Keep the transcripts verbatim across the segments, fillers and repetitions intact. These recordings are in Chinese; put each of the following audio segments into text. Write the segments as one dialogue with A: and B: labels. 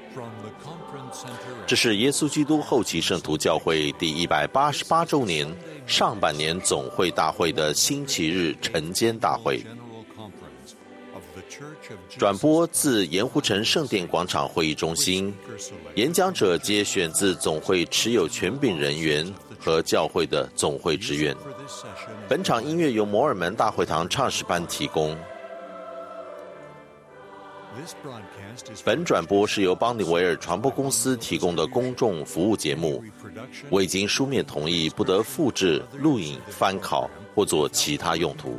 A: 这是耶稣基督后期圣徒教会第一百八十八周年上半年总会大会的星期日晨间大会，转播自盐湖城圣殿广场会议中心，演讲者皆选自总会持有权柄人员和教会的总会职员。本场音乐由摩尔门大会堂唱诗班提供。本转播是由邦尼维尔传播公司提供的公众服务节目，未经书面同意不得复制、录影、翻拷或做其他用途。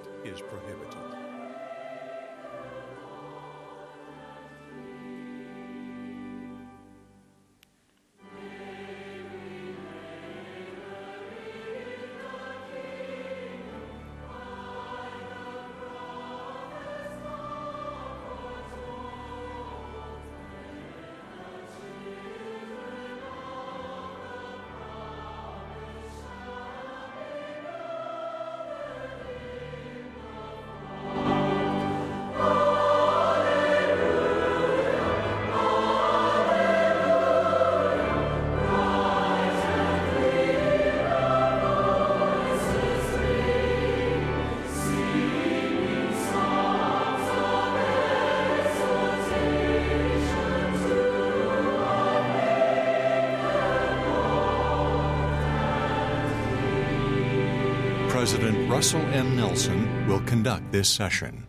B: President Russell M. Nelson will conduct this session.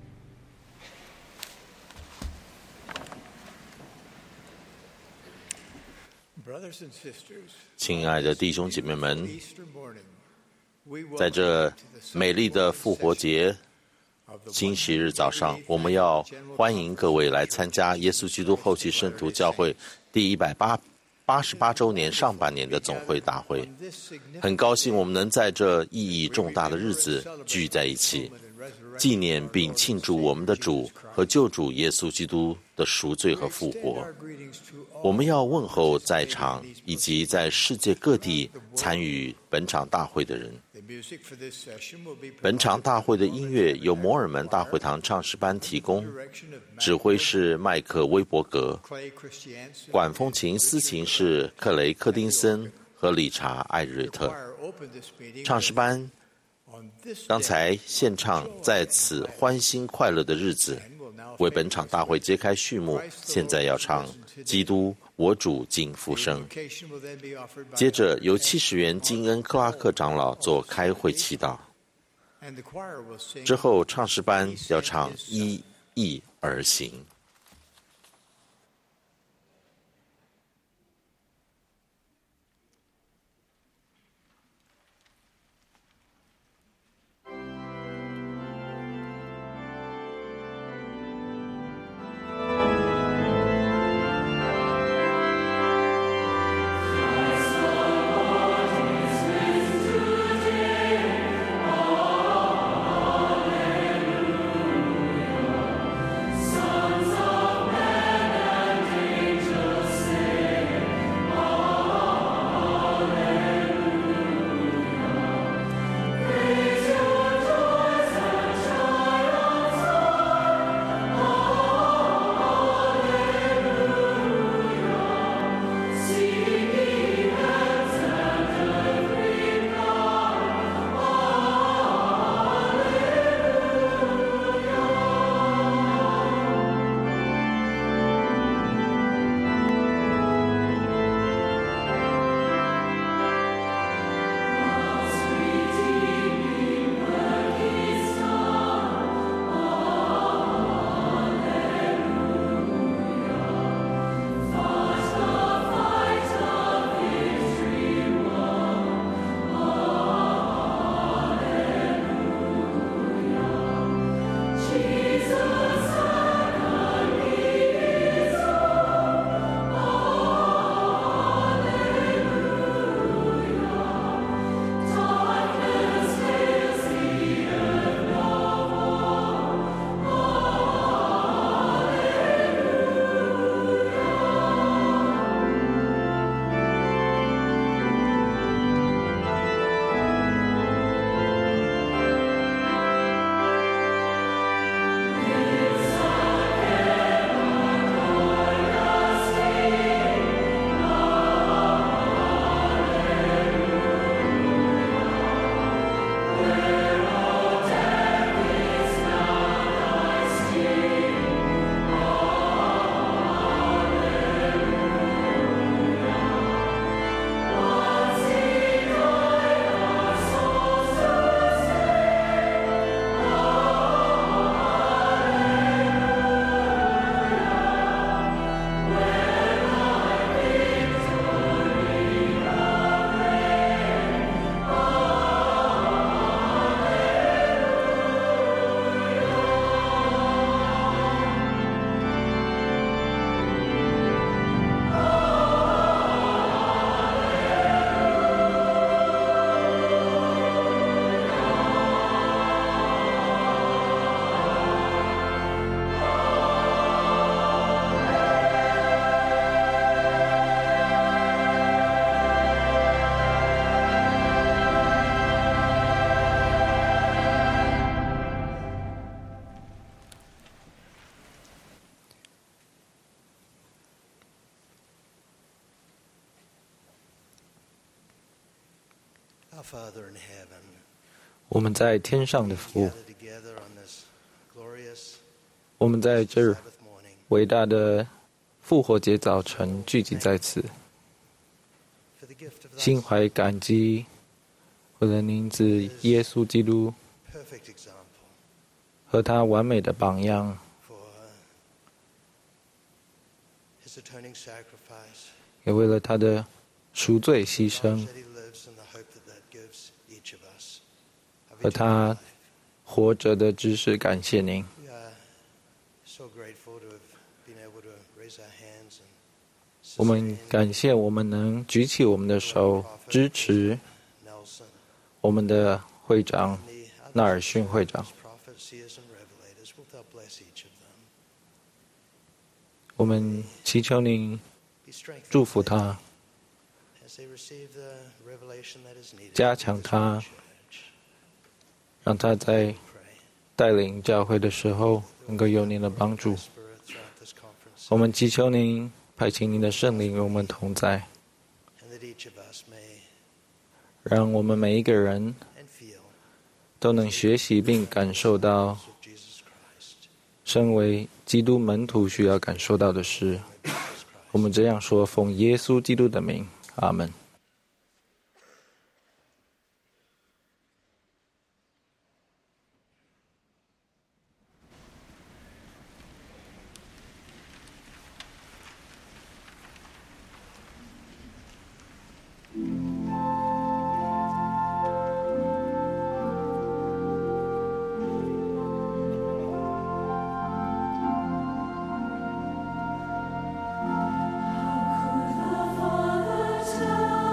A: 亲爱的弟兄姐妹们，在这美丽的复活节星期日早上，我们要欢迎各位来参加耶稣基督后期圣徒教会第一百八十八周年上半年的总会大会。很高兴我们能在这意义重大的日子聚在一起，纪念并庆祝我们的主和救主耶稣基督的赎罪和复活。我们要问候在场以及在世界各地参与本场大会的人。本场大会的音乐由摩尔门大会堂唱诗班提供，指挥是麦克威伯格，管风琴、司琴是克雷克丁森和理查艾瑞特。唱诗班刚才献唱在此欢欣快乐的日子，为本场大会揭开序幕。现在要唱基督我主敬复生，接着由七十元金恩克拉克长老做开会祈祷，之后唱诗班要唱依义而行。
C: Sons 我们在天上的父，我们在这儿伟大的复活节早晨聚集在此，心怀感激，为了您子耶稣基督和他完美的榜样，也为了他的赎罪牺牲，和他活着的知识，感谢您。我们感谢我们能举起我们的手，支持我们的会长纳尔逊会长。我们祈求您祝福他，加强他，让他在带领教会的时候能够有您的帮助。我们祈求您派遣您的圣灵与我们同在，让我们每一个人都能学习并感受到身为基督门徒需要感受到的事。我们这样说，奉耶稣基督的名，阿们。
D: Tell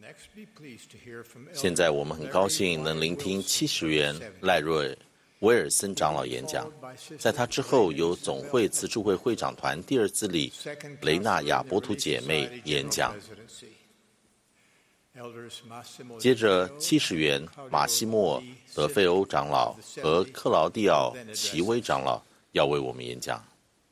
A: 现在我们很高兴能聆听七十元赖瑞威尔森长老演讲，在他之后由总会慈助会会长团第二次理雷纳亚波图姐妹演讲。接着七十元马西莫德费欧长老和克劳蒂奥齐威长老要为我们演讲。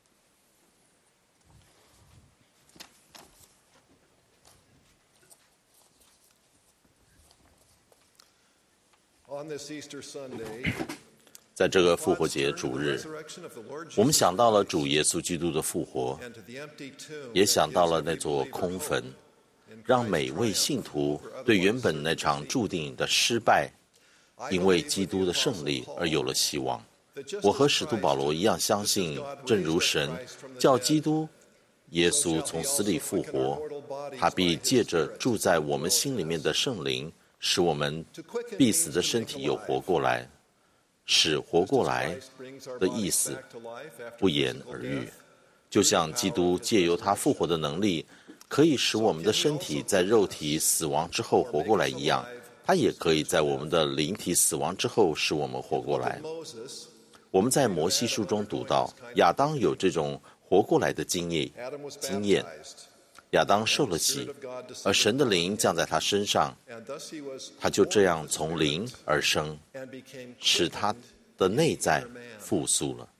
A: 在这个复活节主日，我们想到了主耶稣基督的复活，也想到了那座空坟，让每位信徒对原本那场注定的失败，因为基督的胜利而有了希望。我和使徒保罗一样相信，正如神叫基督耶稣从死里复活，他必借着住在我们心里面的圣灵，使我们必死的身体又活过来。使活过来的意思不言而喻，就像基督借由他复活的能力，可以使我们的身体在肉体死亡之后活过来一样，他也可以在我们的灵体死亡之后使我们活过来。我们在摩西书中读到，亚当有这种活过来的经验经验亚当受了洗，而神的灵降在他身上，他就这样从灵而生，使他的内在复苏了。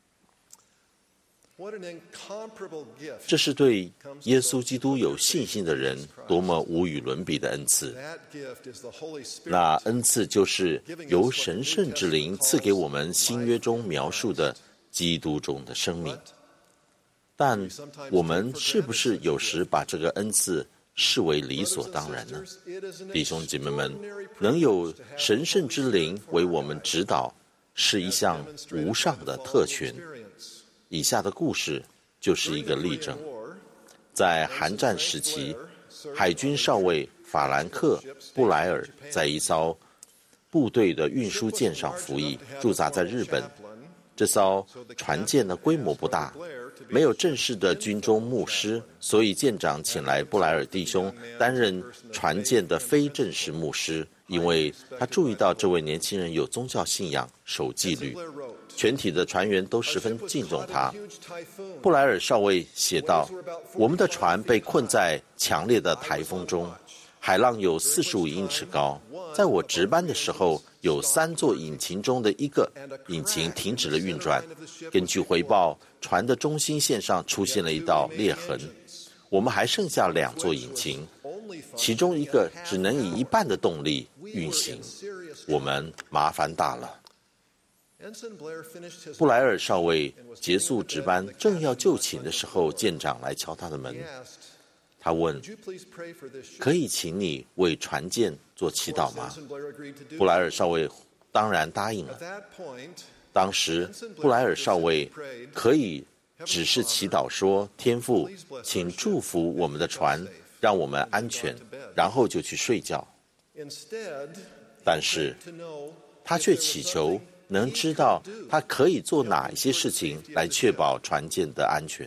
A: 这是对耶稣基督有信心的人多么无与伦比的恩赐。那恩赐就是由神圣之灵赐给我们新约中描述的基督中的生命。但我们是不是有时把这个恩赐视为理所当然呢？弟兄姐妹们，能有神圣之灵为我们指导，是一项无上的特权。以下的故事就是一个例证。在韩战时期，海军少尉法兰克·布莱尔在一艘部队的运输舰上服役，驻扎在日本。这艘船舰的规模不大，没有正式的军中牧师，所以舰长请来布莱尔弟兄担任船舰的非正式牧师，因为他注意到这位年轻人有宗教信仰，守纪律，全体的船员都十分敬重他。布莱尔少尉写道：我们的船被困在强烈的台风中，海浪有四十五英尺高，在我值班的时候，有三座引擎中的一个引擎停止了运转。根据回报，船的中心线上出现了一道裂痕。我们还剩下两座引擎，其中一个只能以一半的动力运行，我们麻烦大了。布莱尔少尉结束值班，正要就寝的时候，舰长来敲他的门。他问：可以请你为船舰做祈祷吗？布莱尔少尉当然答应了。当时布莱尔少尉可以只是祈祷说：天父，请祝福我们的船，让我们安全，然后就去睡觉。但是他却祈求能知道他可以做哪一些事情来确保船舰的安全。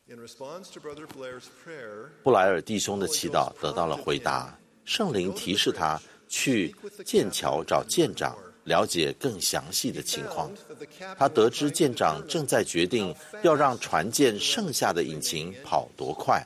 A: 布莱尔弟兄的祈祷得到了回答，圣灵提示他去剑桥找舰长，了解更详细的情况。他得知舰长正在决定要让船舰剩下的引擎跑多快。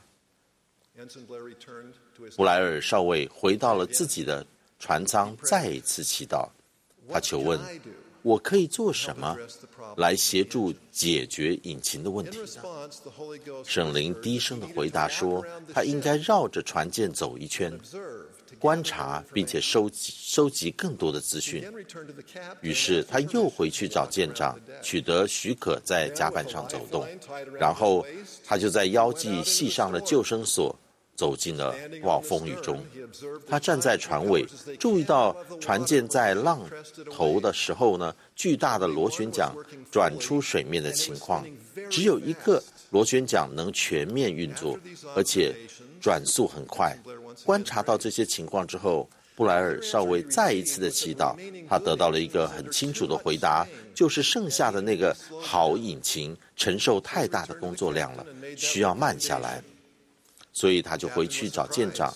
A: 布莱尔少尉回到了自己的船舱，再一次祈祷。他求问：我可以做什么来协助解决引擎的问题呢？圣灵低声的回答说，他应该绕着船舰走一圈，观察并且收集收集更多的资讯。于是他又回去找舰长，取得许可在甲板上走动，然后他就在腰际系上了救生索，走进了暴风雨中。他站在船尾，注意到船舰在浪头的时候呢，巨大的螺旋桨转出水面的情况。只有一个螺旋桨能全面运作，而且转速很快。观察到这些情况之后，布莱尔少尉再一次的祈祷，他得到了一个很清楚的回答，就是剩下的那个好引擎承受太大的工作量了，需要慢下来。所以他就回去找舰长，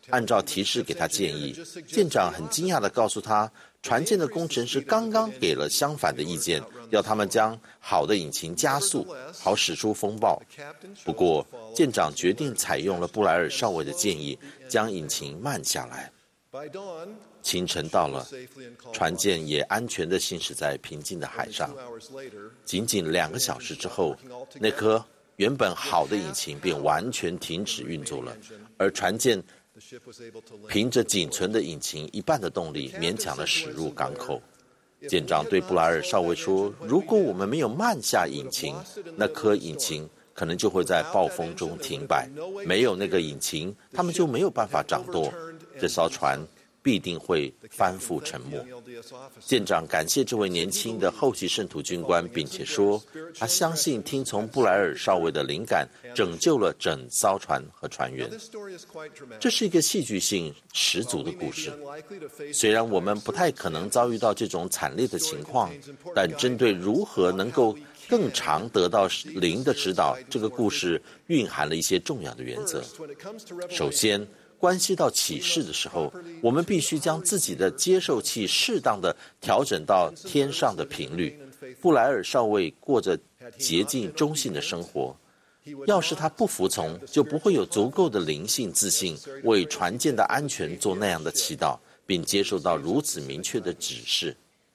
A: 按照提示给他建议。舰长很惊讶地告诉他，船舰的工程师刚刚给了相反的意见，要他们将好的引擎加速，好使出风暴。不过，舰长决定采用了布莱尔少尉的建议，将引擎慢下来。清晨到了，船舰也安全地行驶在平静的海上。仅仅两个小时之后，那颗原本好的引擎便完全停止运作了，而船舰凭着仅存的引擎一半的动力，勉强地驶入港口。舰长对布莱尔少尉说，如果我们没有慢下引擎，那颗引擎可能就会在暴风中停摆，没有那个引擎，他们就没有办法掌舵，这艘船必定会翻覆沉没。舰长感谢这位年轻的后期圣徒军官，并且说，他相信听从布莱尔少尉的灵感，拯救了整艘船和船员。这是一个戏剧性十足的故事。虽然我们不太可能遭遇到这种惨烈的情况，但针对如何能够更常得到灵的指导，这个故事蕴含了一些重要的原则。首先，关系到启示的时候，我们必须将自己的接受器适当的调整到天上的频率。布莱尔少尉过着洁净中性的生活，要是他不服从，就不会有足够的灵性自信为船舰的安全做那样的祈祷，并接受到如此明确的指示。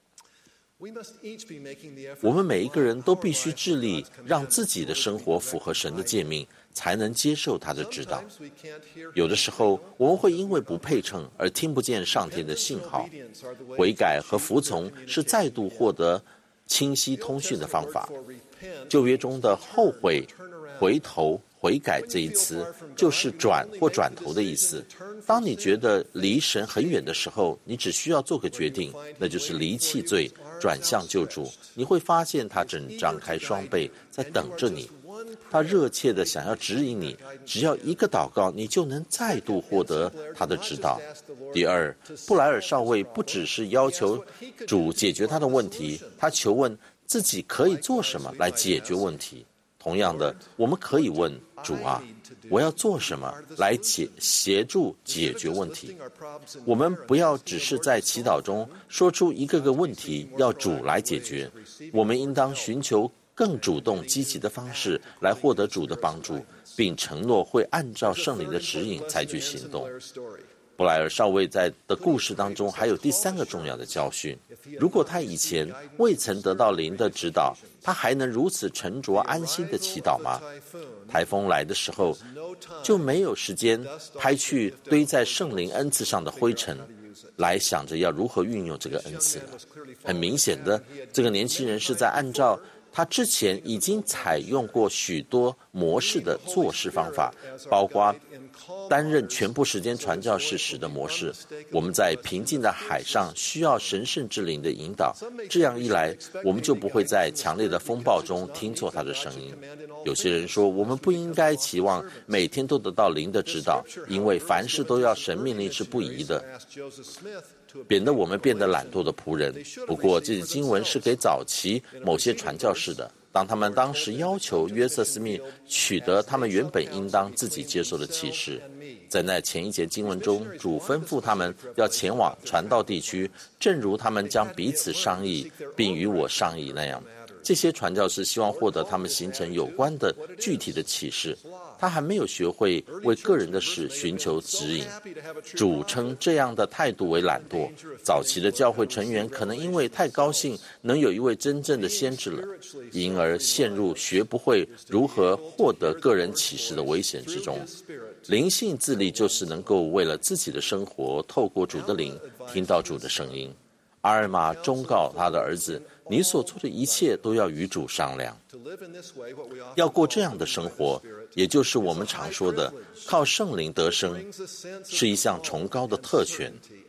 A: 我们每一个人都必须致力让自己的生活符合神的诫命，才能接受他的指导。有的时候，我们会因为不配称而听不见上天的信号。悔改和服从是再度获得清晰通讯的方法。旧约中的后悔、回头、悔改这一词，就是转或转头的意思。当你觉得离神很远的时候，你只需要做个决定，那就是离弃罪，转向救主。你会发现他正张开双臂在等着你，他热切地想要指引你，只要一个祷告，你就能再度获得他的指导。第二，布莱尔少尉不只是要求主解决他的问题，他求问自己可以做什么来解决问题。同样的，我们可以问主啊，我要做什么来解协助解决问题？我们不要只是在祈祷中说出一个个问题，要主来解决。我们应当寻求更主动积极的方式来获得主的帮助，并承诺会按照圣灵的指引采取行动。布莱尔少尉在的故事当中还有第三个重要的教训：如果他以前未曾得到灵的指导，他还能如此沉着安心的祈祷吗？台风来的时候，就没有时间拍去堆在圣灵恩赐上的灰尘，来想着要如何运用这个恩赐了。很明显的，这个年轻人是在按照他之前已经采用过许多模式的做事方法，包括担任全部时间传教士时的模式。我们在平静的海上需要神圣之灵的引导，这样一来，我们就不会在强烈的风暴中听错他的声音。有些人说，我们不应该期望每天都得到灵的指导，因为凡事都要神命令是不宜的，贬得我们变得懒惰的仆人。不过，这经文是给早期某些传教士的，当他们当时要求约瑟斯密取得他们原本应当自己接受的启示。在那前一节经文中，主吩咐他们要前往传道地区，正如他们将彼此商议并与我商议那样。这些传教士希望获得他们形成有关的具体的启示，他还没有学会为个人的事寻求指引。主称这样的态度为懒惰。早期的教会成员可能因为太高兴能有一位真正的先知了，因而陷入学不会如何获得个人启示的危险之中。灵性自立就是能够为了自己的生活，透过主的灵听到主的声音。阿尔玛忠告他的儿子，你所做的一切都要与主商量。要过这样的生活，也就是我们常说的靠圣灵得生，是一项崇高的特权。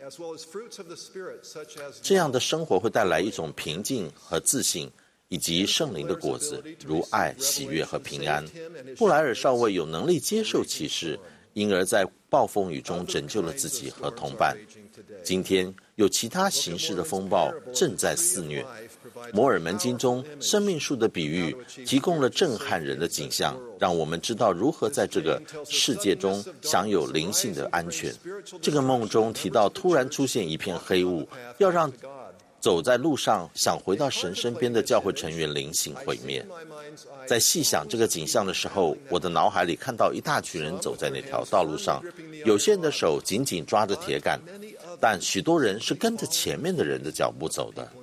A: 这样的生活会带来一种平静和自信，以及圣灵的果子，如爱、喜悦和平安。布莱尔少尉有能力接受启示，因而在暴风雨中拯救了自己和同伴。今天有其他形式的风暴正在肆虐。摩尔门经中生命树的比喻提供了震撼人的景象，让我们知道如何在这个世界中享有灵性的安全。这个梦中提到突然出现一片黑雾，要让走在路上想回到神身边的教会成员灵性毁灭。在细想这个景象的时候，我的脑海里看到一大群人走在那条道路上，有些人的手紧紧抓着铁杆，但许多人是跟着前面的人的脚步走的。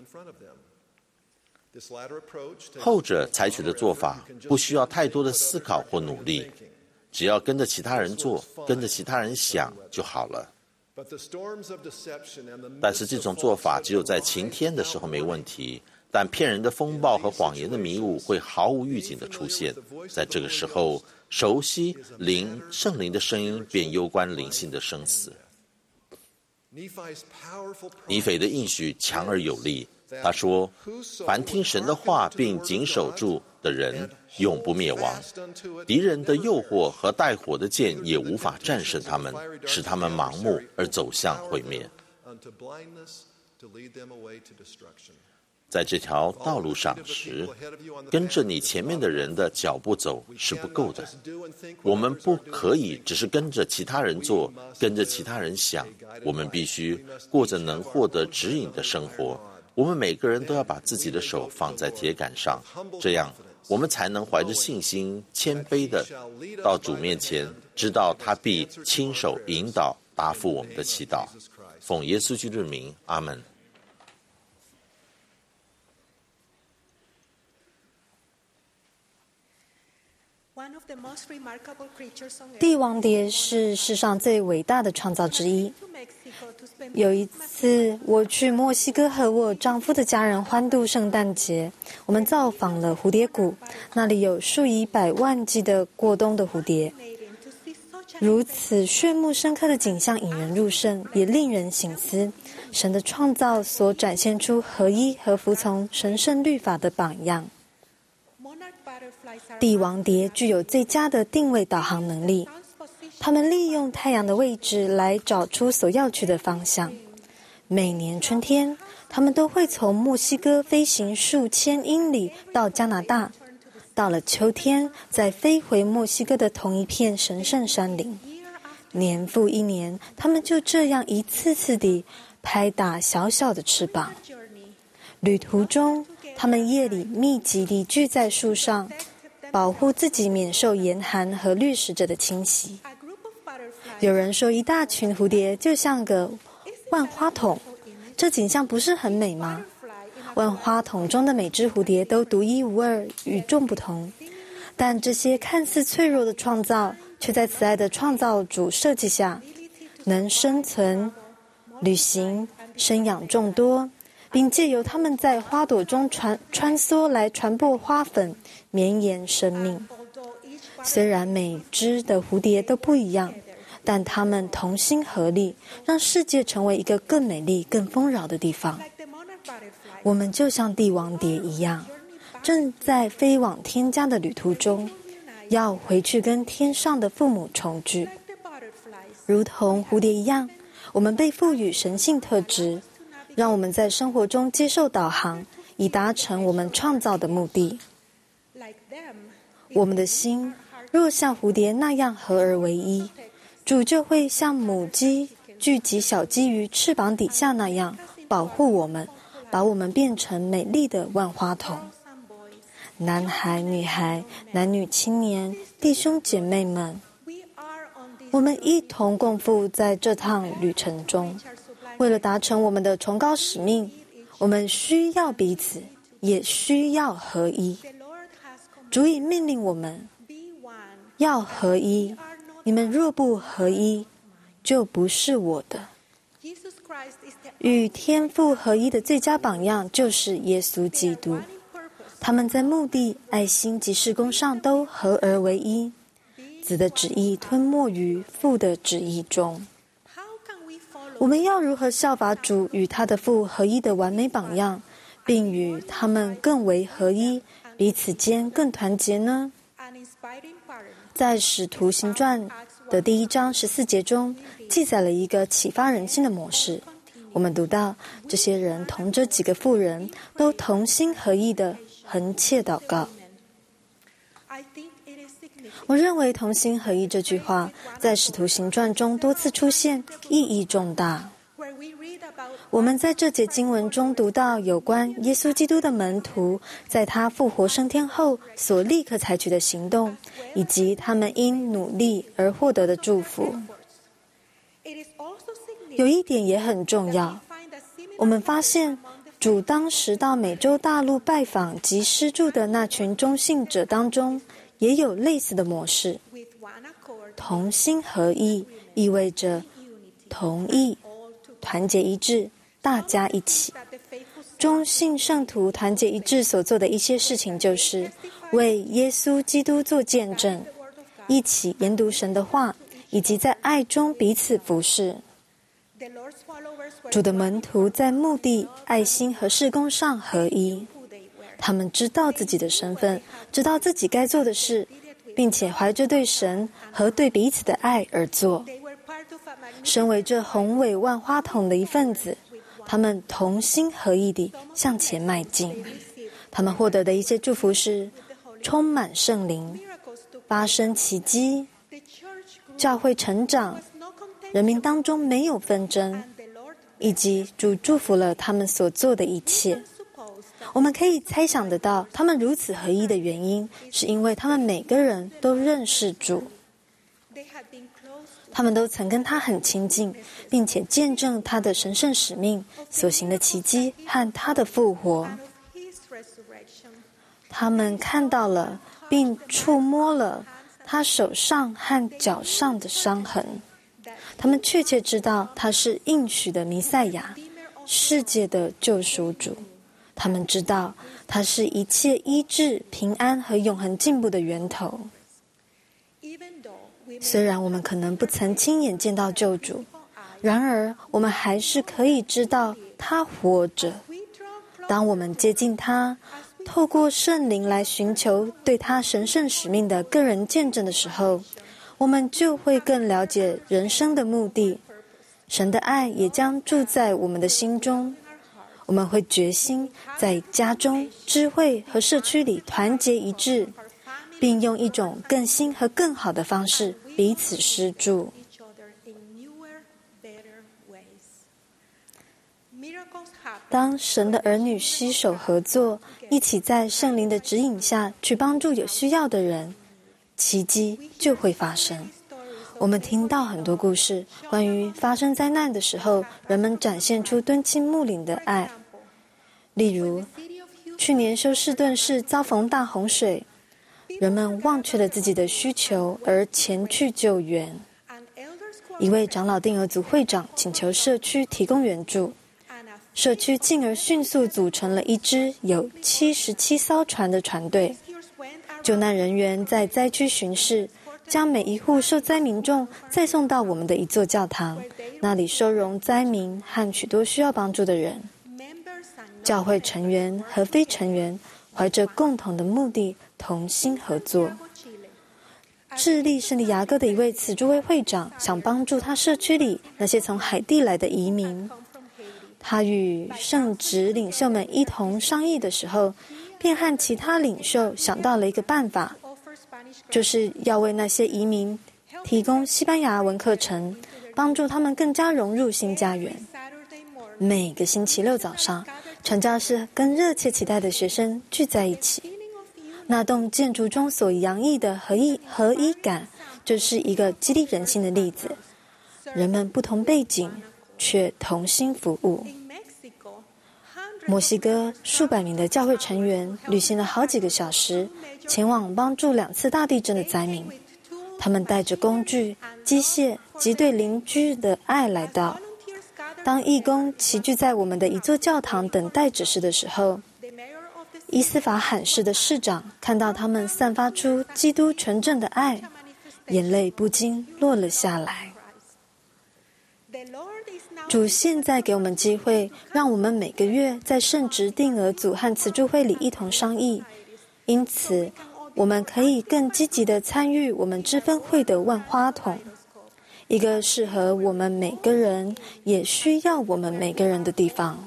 A: 后者采取的做法不需要太多的思考或努力，只要跟着其他人做，跟着其他人想就好了。但是这种做法只有在晴天的时候没问题，但骗人的风暴和谎言的迷雾会毫无预警地出现。在这个时候，熟悉灵圣灵的声音便攸关灵性的生死。尼腓的应许强而有力，他说：凡听神的话并谨守住的人，永不灭亡。敌人的诱惑和带火的箭也无法战胜他们，使他们盲目而走向毁灭。在这条道路上时，跟着你前面的人的脚步走是不够的。我们不可以只是跟着其他人做，跟着其他人想，我们必须过着能获得指引的生活。我们每个人都要把自己的手放在铁杆上，这样我们才能怀着信心谦卑地到主面前，知道他必亲手引导答复我们的祈祷。奉耶稣基督的名，阿们。
D: 帝王蝶是世上最伟大的创造之一。有一次，我去墨西哥和我丈夫的家人欢度圣诞节，我们造访了蝴蝶谷，那里有数以百万计的过冬的蝴蝶。如此炫目深刻的景象引人入胜，也令人省思神的创造所展现出合一和服从神圣律法的榜样。帝王蝶具有最佳的定位导航能力，它们利用太阳的位置来找出所要去的方向。每年春天，它们都会从墨西哥飞行数千英里到加拿大，到了秋天再飞回墨西哥的同一片神圣山林。年复一年，它们就这样一次次地拍打小小的翅膀。旅途中，它们夜里密集地聚在树上，保护自己免受严寒和掠食者的侵袭。有人说，一大群蝴蝶就像个万花筒，这景象不是很美吗？万花筒中的每只蝴蝶都独一无二，与众不同，但这些看似脆弱的创造，却在慈爱的创造主设计下，能生存、旅行、生养众多，并借由它们在花朵中穿穿梭来传播花粉，绵延生命。虽然每只的蝴蝶都不一样，但它们同心合力，让世界成为一个更美丽、更丰饶的地方。我们就像帝王蝶一样，正在飞往天家的旅途中，要回去跟天上的父母重聚。如同蝴蝶一样，我们被赋予神性特质，让我们在生活中接受导航，以达成我们创造的目的。我们的心若像蝴蝶那样合而为一，主就会像母鸡聚集小鸡于翅膀底下那样保护我们，把我们变成美丽的万花筒。男孩、女孩、男女青年、弟兄姐妹们，我们一同共赴在这趟旅程中。为了达成我们的崇高使命，我们需要彼此，也需要合一。主已命令我们要合一，你们若不合一，就不是我的。与天父合一的最佳榜样就是耶稣基督，他们在目的、爱心及事工上都合而为一，子的旨意吞没于父的旨意中。我们要如何效法主与他的父合一的完美榜样，并与他们更为合一，彼此间更团结呢？在使徒行传的第一章十四节中，记载了一个启发人心的模式。 我们读到这些人同这几个妇人都同心合意的横切祷告。我认为同心合意这句话在使徒行传中多次出现，意义重大。我们在这节经文中读到有关耶稣基督的门徒在他复活升天后所立刻采取的行动，以及他们因努力而获得的祝福。有一点也很重要，我们发现主当时到美洲大陆拜访及施助的那群忠信者当中，也有类似的模式。同心合意意味着同意、团结一致，大家一起。忠信圣徒团结一致所做的一些事情，就是为耶稣基督做见证，一起研读神的话，以及在爱中彼此服侍。主的门徒在目的、爱心和事工上合一，他们知道自己的身份，知道自己该做的事，并且怀着对神和对彼此的爱而做。身为这宏伟万花筒的一份子，他们同心合意地向前迈进。他们获得的一些祝福是充满圣灵、发生奇迹、教会成长、人民当中没有纷争，以及主祝福了他们所做的一切。我们可以猜想得到，他们如此合一的原因，是因为他们每个人都认识主，他们都曾跟他很亲近，并且见证他的神圣使命所行的奇迹和他的复活。他们看到了并触摸了他手上和脚上的伤痕，他们确切知道他是应许的弥赛亚，世界的救赎主。他们知道他是一切医治、平安和永恒进步的源头。虽然我们可能不曾亲眼见到救主，然而我们还是可以知道他活着。当我们接近他，透过圣灵来寻求对他神圣使命的个人见证的时候，我们就会更了解人生的目的。神的爱也将住在我们的心中。我们会决心在家中、智慧和社区里团结一致，并用一种更新和更好的方式彼此施助。当神的儿女携手合作，一起在圣灵的指引下去帮助有需要的人，奇迹就会发生。我们听到很多故事，关于发生灾难的时候，人们展现出敦亲睦邻的爱。例如，去年休斯顿市遭逢大洪水，人们忘却了自己的需求而前去救援。一位长老定额组会长请求社区提供援助，社区进而迅速组成了一支有七十七艘船的船队。救难人员在灾区巡视，将每一户受灾民众再送到我们的一座教堂，那里收容灾民和许多需要帮助的人。教会成员和非成员怀着共同的目的，同心合作。智利圣地亚哥的一位慈助会会长想帮助他社区里那些从海地来的移民。他与圣职领袖们一同商议的时候，便和其他领袖想到了一个办法，就是要为那些移民提供西班牙文课程，帮助他们更加融入新家园。每个星期六早上，传教士跟热切期待的学生聚在一起。那栋建筑中所洋溢的合一合一感，就是一个激励人心的例子。人们不同背景，却同心服务。墨西哥数百名的教会成员旅行了好几个小时，前往帮助两次大地震的灾民。他们带着工具、机械及对邻居的爱来到。当义工齐聚在我们的一座教堂等待指示的时候，伊斯法罕市的市长看到他们散发出基督纯正的爱，眼泪不禁落了下来。主现在给我们机会，让我们每个月在圣职定额组和慈助会里一同商议，因此我们可以更积极地参与我们知分会的万花筒， 一个适合我们每个人，也需要我们每个人的地方。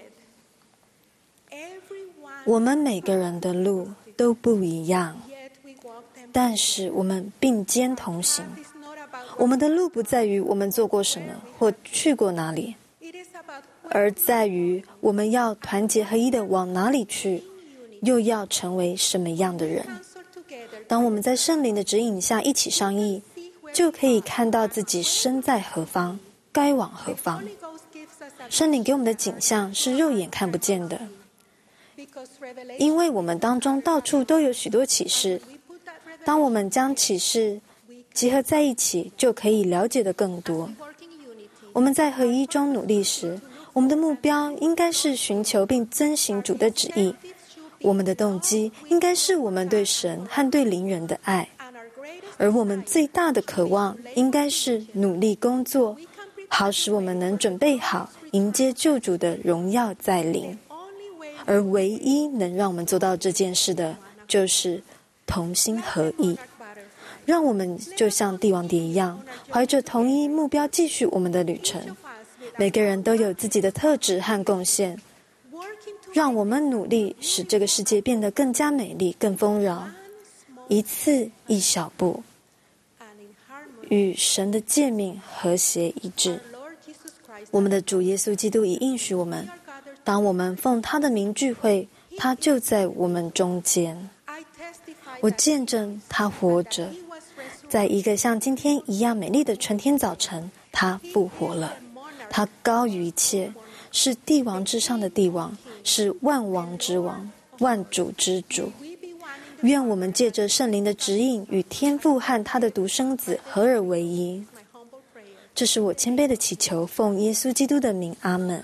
D: 我们每个人的路都不一样，但是我们并肩同行。我们的路不在于我们做过什么或去过哪里，而在于我们要团结合一的往哪里去，又要成为什么样的人。当我们在圣灵的指引下一起商议，就可以看到自己身在何方，该往何方。圣灵给我们的景象是肉眼看不见的，因为我们当中到处都有许多启示。当我们将启示集合在一起，就可以了解的更多。我们在合一中努力时，我们的目标应该是寻求并遵行主的旨意。我们的动机应该是我们对神和对邻人的爱，而我们最大的渴望应该是努力工作，好使我们能准备好迎接救主的荣耀在临。而唯一能让我们做到这件事的，就是同心合意。让我们就像帝王蝶一样，怀着同一目标继续我们的旅程。每个人都有自己的特质和贡献，让我们努力使这个世界变得更加美丽、更丰饶，一次一小步，与神的诫命和谐一致。我们的主耶稣基督已应许我们，当我们奉他的名聚会，他就在我们中间。我见证他活着，在一个像今天一样美丽的春天早晨，他复活了。他高于一切，是帝王之上的帝王，是万王之王，万主之主。愿我们借着圣灵的指引，与天父和他的独生子合而为一。这是我谦卑的祈求，奉耶稣基督的名，阿们。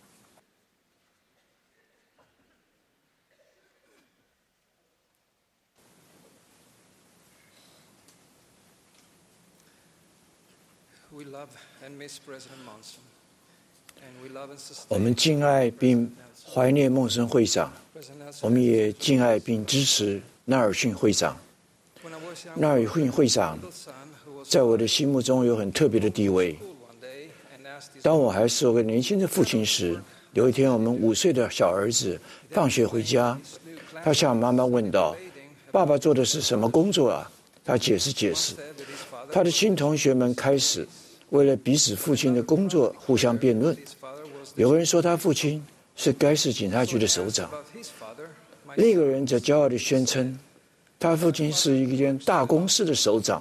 E: 我们敬爱并怀念孟森会长，我们也敬爱并支持纳尔逊会长。纳尔逊会长在我的心目中有很特别的地位。当我还是个年轻的父亲时，有一天我们五岁的小儿子放学回家，他向妈妈问道：“爸爸做的是什么工作啊？”他解释解释。他的新同学们开始为了彼此父亲的工作互相辩论。有个人说他父亲是该市警察局的首长，另一个人则骄傲地宣称他父亲是一间大公司的首长。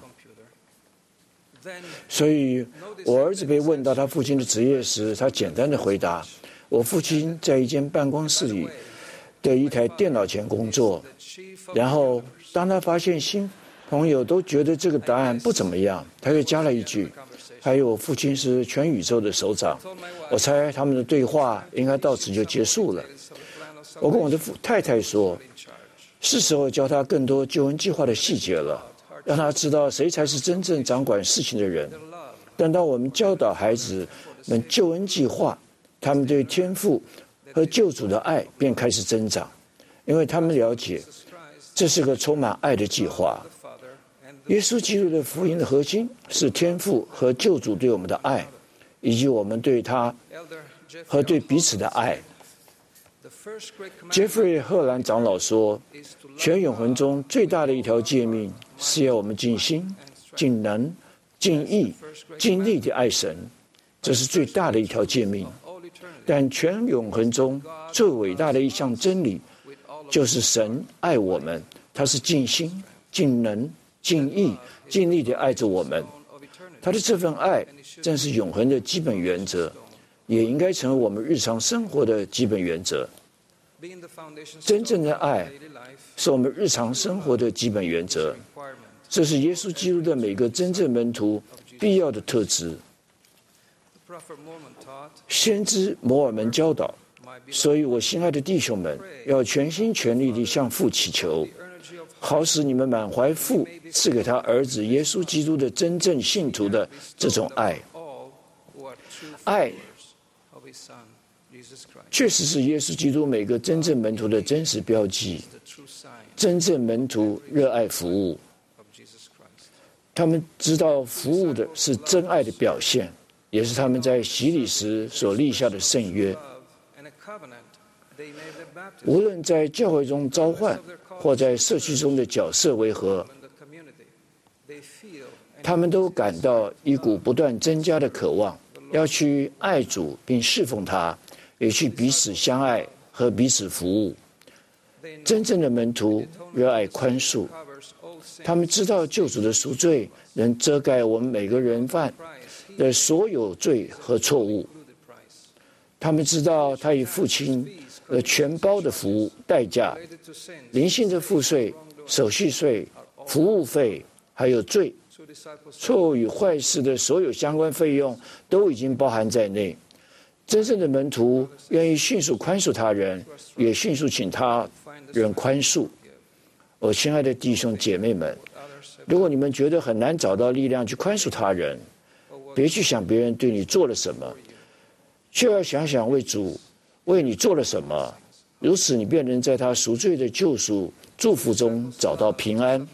E: 所以我儿子被问到他父亲的职业时，他简单的回答：我父亲在一间办公室里的一台电脑前工作。然后当他发现新朋友都觉得这个答案不怎么样，他又加了一句：还有我父亲是全宇宙的首长。我猜他们的对话应该到此就结束了。我跟我的太太说，是时候教他更多救恩计划的细节了，让他知道谁才是真正掌管事情的人。但当我们教导孩子们救恩计划，他们对天父和救主的爱便开始增长，因为他们了解这是个充满爱的计划。耶稣基督的福音的核心是天父和救主对我们的爱，以及我们对他和对彼此的爱。杰弗瑞·赫兰长老说，全永恒中最大的一条诫命是要我们尽心、尽能、尽意、尽力地爱神，这是最大的一条诫命。但全永恒中最伟大的一项真理，就是神爱我们，他是尽心、尽能、尽意、尽力地爱着我们。他的这份爱正是永恒的基本原则，也应该成为我们日常生活的基本原则。真正的爱是我们日常生活的基本原则，这是耶稣基督的每个真正门徒必要的特质。先知摩尔门教导，所以我心爱的弟兄们，要全心全力地向父祈求，好使你们满怀父赐给他儿子耶稣基督的真正信徒的这种爱。爱确实是耶稣基督每个真正门徒的真实标记。真正门徒热爱服务。 他们知道服务的是真爱的表现，也是他们在洗礼时所立下的圣约。无论在教会中召唤，或在社区中的角色为何，他们都感到一股不断增加的渴望，要去爱主并侍奉他，也去彼此相爱和彼此服务。真正的门徒热爱宽恕，他们知道救主的赎罪能遮盖我们每个人犯的所有罪和错误。他们知道他以父亲的全包的服务代价，灵性的赋税、手续税、服务费，还有罪、错误与坏事的所有相关费用都已经包含在内。真正的门徒愿意迅速宽恕他人，也迅速请他人宽恕。我亲爱的弟兄姐妹们，如果你们觉得很难找到力量去宽恕他人，别去想别人对你做了什么，却要想想为主为你做了什么，如此你便能在他赎罪的救赎祝福中找到平安。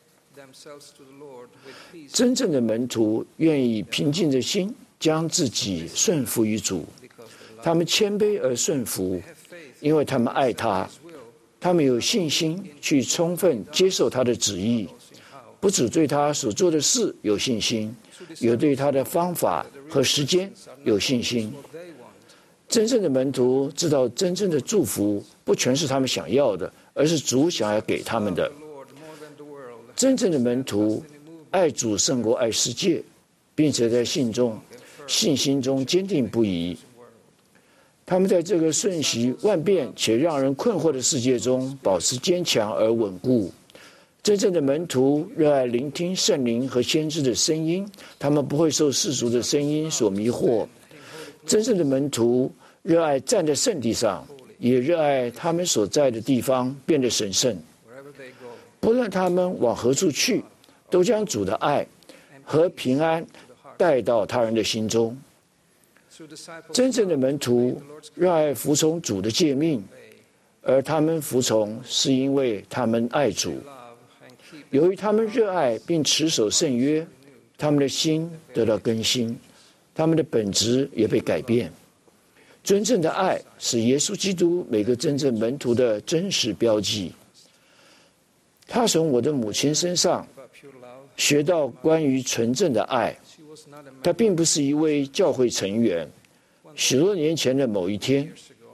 E: 真正的门徒愿意平静的心将自己顺服于主，他们谦卑而顺服，因为他们爱他，他们有信心去充分接受他的旨意，不只对他所做的事有信心，也对他的方法和时间有信心。真正的门徒知道，真正的祝福不全是他们想要的，而是主想要给他们的。真正的门徒爱主胜过爱世界，并且在信中、信心中坚定不移。他们在这个瞬息万变且让人困惑的世界中保持坚强而稳固。真正的门徒热爱聆听圣灵和先知的声音，他们不会受世俗的声音所迷惑。真正的门徒热爱站在圣地上，也热爱他们所在的地方变得神圣。不论他们往何处去，都将主的爱和平安带到他人的心中。真正的门徒热爱服从主的诫命，而他们服从是因为他们爱主。由于他们热爱并持守圣约，他们的心得到更新，他们的本质也被改变。真正的爱是耶稣基督每个真正门徒的真实标记。他从我的母亲身上学到关于纯正的爱。他并不是一位教会成员。许多年前的某一天，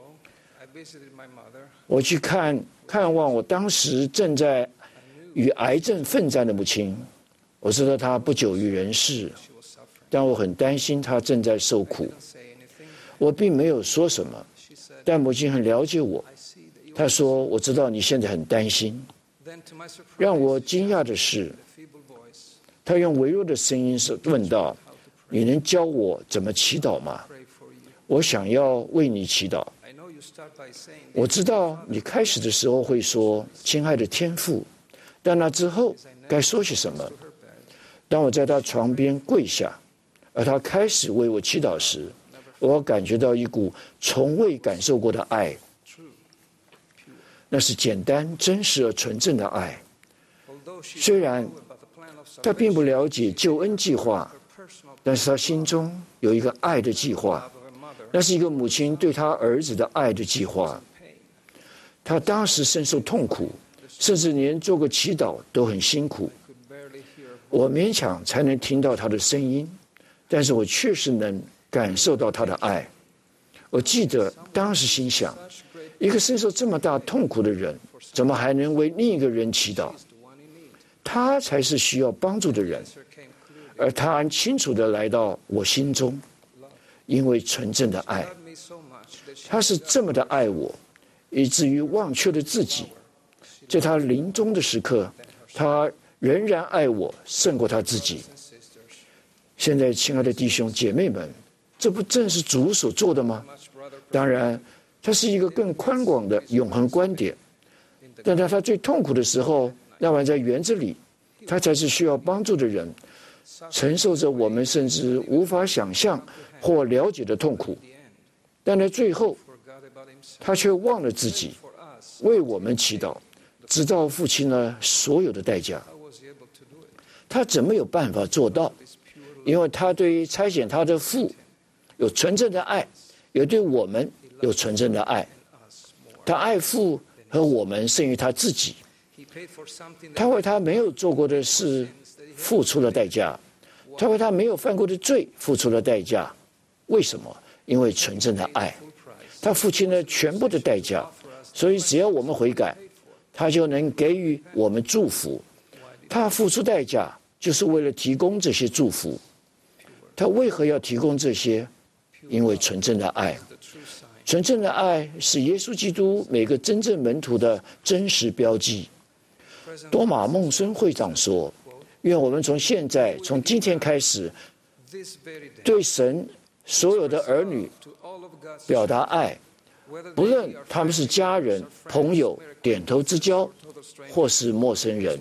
E: 我去看看望我当时正在与癌症奋战的母亲。我知道她不久于人世，但我很担心她正在受苦。我并没有说什么，但母亲很了解我。她说：“我知道你现在很担心。”让我惊讶的是，她用微弱的声音问道：“你能教我怎么祈祷吗？我想要为你祈祷。”我知道你开始的时候会说：“亲爱的天父。”但那之后该说些什么？当我在他床边跪下，而他开始为我祈祷时，我感觉到一股从未感受过的爱。那是简单、真实而纯正的爱。虽然他并不了解救恩计划，但是他心中有一个爱的计划，那是一个母亲对他儿子的爱的计划。他当时深受痛苦，甚至连做个祈祷都很辛苦。我勉强才能听到他的声音，但是我确实能感受到他的爱。我记得当时心想，一个深受这么大痛苦的人，怎么还能为另一个人祈祷？他才是需要帮助的人，而他很清楚地来到我心中，因为纯正的爱。他是这么的爱我，以至于忘却了自己。在他临终的时刻，他仍然爱我胜过他自己。现在，亲爱的弟兄姐妹们，这不正是主所做的吗？当然，它是一个更宽广的永恒观点。但在他最痛苦的时候，那晚在园子里，他才是需要帮助的人，承受着我们甚至无法想象或了解的痛苦。但在最后，他却忘了自己，为我们祈祷，直到付清了所有的代价。 他怎么有办法做到？因为他对于差遣他的父有纯正的爱，也对我们有纯正的爱。他爱父和我们胜于他自己。他为他没有做过的事付出了代价，他为他没有犯过的罪付出了代价。为什么？因为纯正的爱，他付清了全部的代价，所以只要我们悔改，他就能给予我们祝福。他付出代价就是为了提供这些祝福。他为何要提供这些？因为纯正的爱。纯正的爱是耶稣基督每个真正门徒的真实标记。多马孟孙会长说，愿我们从现在从今天开始对神所有的儿女表达爱，不论他们是家人、朋友、点头之交或是陌生人。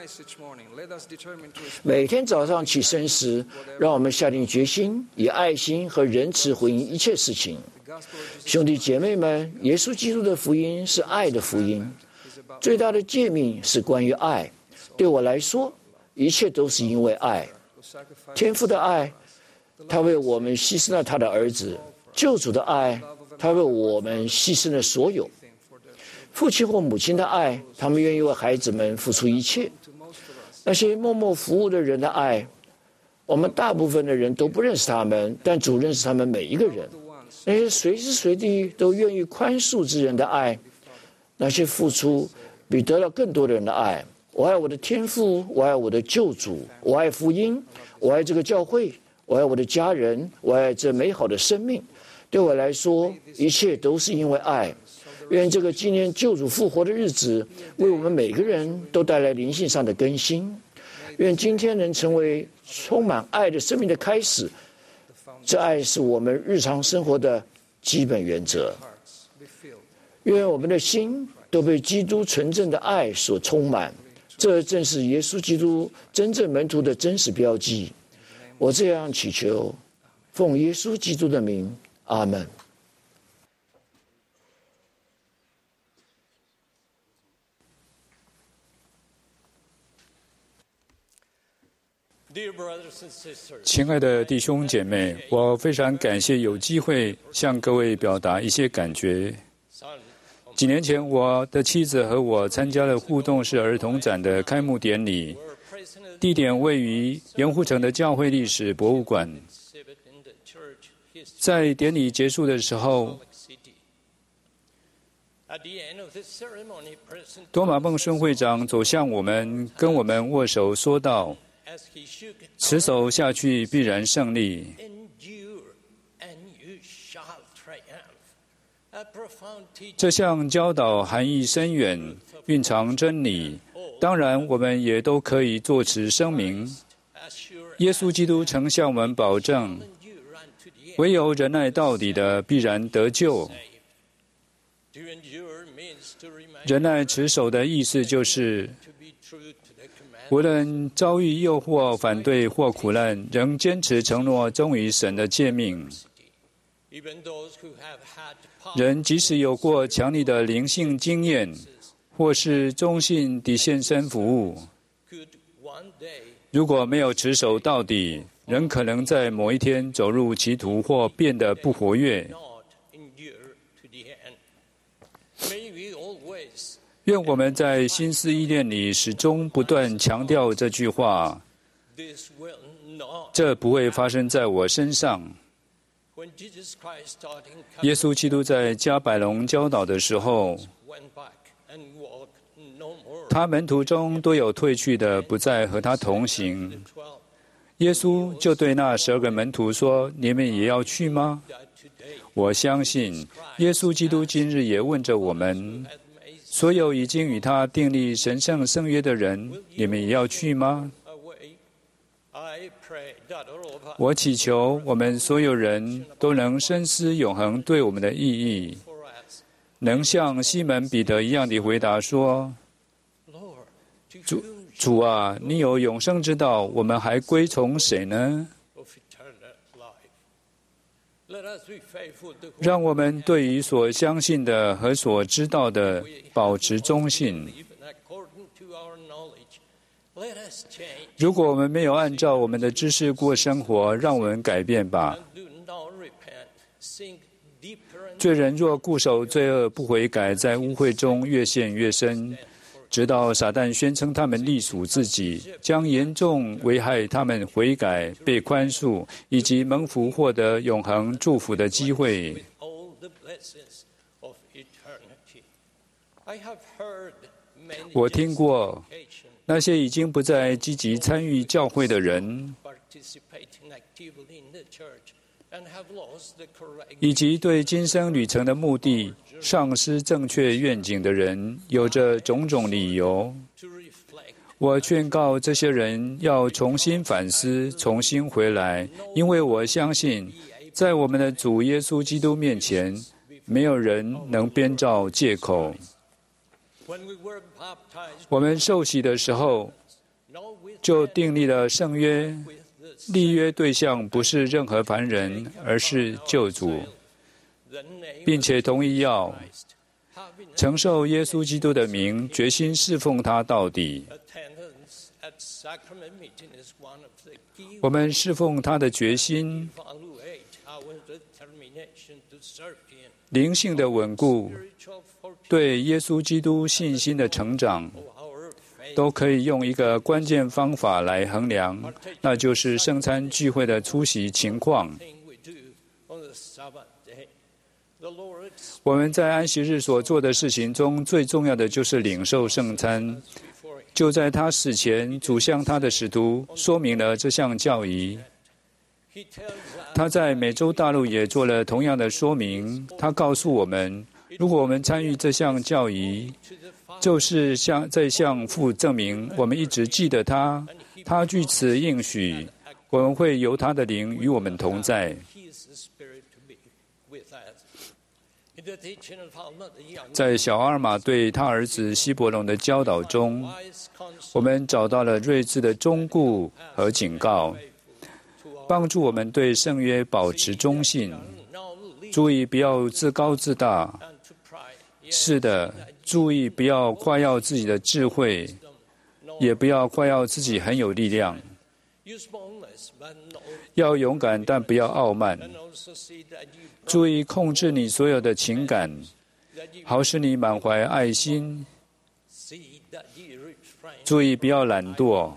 E: 每天早上起身时，让我们下定决心以爱心和仁慈回应一切事情。兄弟姐妹们，耶稣基督的福音是爱的福音，最大的诫命是关于爱。对我来说，一切都是因为爱。天父的爱，他为我们牺牲了他的儿子；救主的爱，他为我们牺牲了所有。父亲或母亲的爱，他们愿意为孩子们付出一切。那些默默服务的人的爱，我们大部分的人都不认识他们，但主认识他们每一个人。那些随时随地都愿意宽恕之人的爱，那些付出比得了更多的人的爱。我爱我的天父，我爱我的救主，我爱福音，我爱这个教会，我爱我的家人，我爱这美好的生命。对我来说，一切都是因为爱。愿这个纪念救主复活的日子，为我们每个人都带来灵性上的更新。愿今天能成为充满爱的生命的开始。这爱是我们日常生活的基本原则。愿我们的心都被基督纯正的爱所充满，这正是耶稣基督真正门徒的真实标记。我这样祈求，奉耶稣基督的名，阿门。
F: 亲爱的弟兄姐妹，我非常感谢有机会向各位表达一些感觉。几年前，我的妻子和我参加了互动式儿童展的开幕典礼，地点位于盐湖城的教会历史博物馆。在典礼结束的时候，多马孟孙会长走向我们，跟我们握手说道：持守下去，必然胜利。这项教导含义深远，蕴藏真理。当然，我们也都可以作此声明：耶稣基督曾向我们保证，唯有忍耐到底的，必然得救。忍耐持守的意思就是，无论遭遇诱惑、反对或苦难，仍坚持承诺忠于神的诫命。人即使有过强烈的灵性经验，或是忠信地献身服务，如果没有持守到底，仍可能在某一天走入歧途或变得不活跃。愿我们在心思意念里始终不断强调这句话：这不会发生在我身上。耶稣基督在加百农教导的时候，他门徒中都有退去的，不再和他同行。耶稣就对那十二个门徒说：你们也要去吗？我相信耶稣基督今日也问着我们，所有已经与他订立神圣圣约的人，你们也要去吗？我祈求我们所有人都能深思永恒对我们的意义，能像西门彼得一样的回答说：主主啊，你有永生之道，我们还归从谁呢？让我们对于所相信的和所知道的保持忠信。 如果我们没有按照我们的知识过生活，让我们改变吧。罪人若固守罪恶不悔改，在污秽中越陷越深，直到撒旦宣称他们隶属自己，将严重危害他们悔改、被宽恕以及蒙福获得永恒祝福的机会。我听过那些已经不再积极参与教会的人，以及对今生旅程的目的丧失正确愿景的人，有着种种理由。我劝告这些人要重新反思，重新回来，因为我相信，在我们的主耶稣基督面前，没有人能编造借口。我们受洗的时候，就订立了圣约，立约对象不是任何凡人，而是救主，并且同意要承受耶稣基督的名，决心侍奉他到底。我们侍奉他的决心，灵性的稳固，对耶稣基督信心的成长，都可以用一个关键方法来衡量，那就是圣餐聚会的出席情况。我们在安息日所做的事情中，最重要的就是领受圣餐。就在他死前，主向他的使徒说明了这项教义。他在美洲大陆也做了同样的说明。他告诉我们，如果我们参与这项教义，就是向在向父证明我们一直记得他，他据此应许，我们会由他的灵与我们同在。在小阿尔玛对他儿子希伯龙的教导中，我们找到了睿智的忠告和警告，帮助我们对圣约保持忠信。注意不要自高自大，是的，注意不要夸耀自己的智慧，也不要夸耀自己很有力量。要勇敢，但不要傲慢。注意控制你所有的情感，好使你满怀爱心。注意不要懒惰。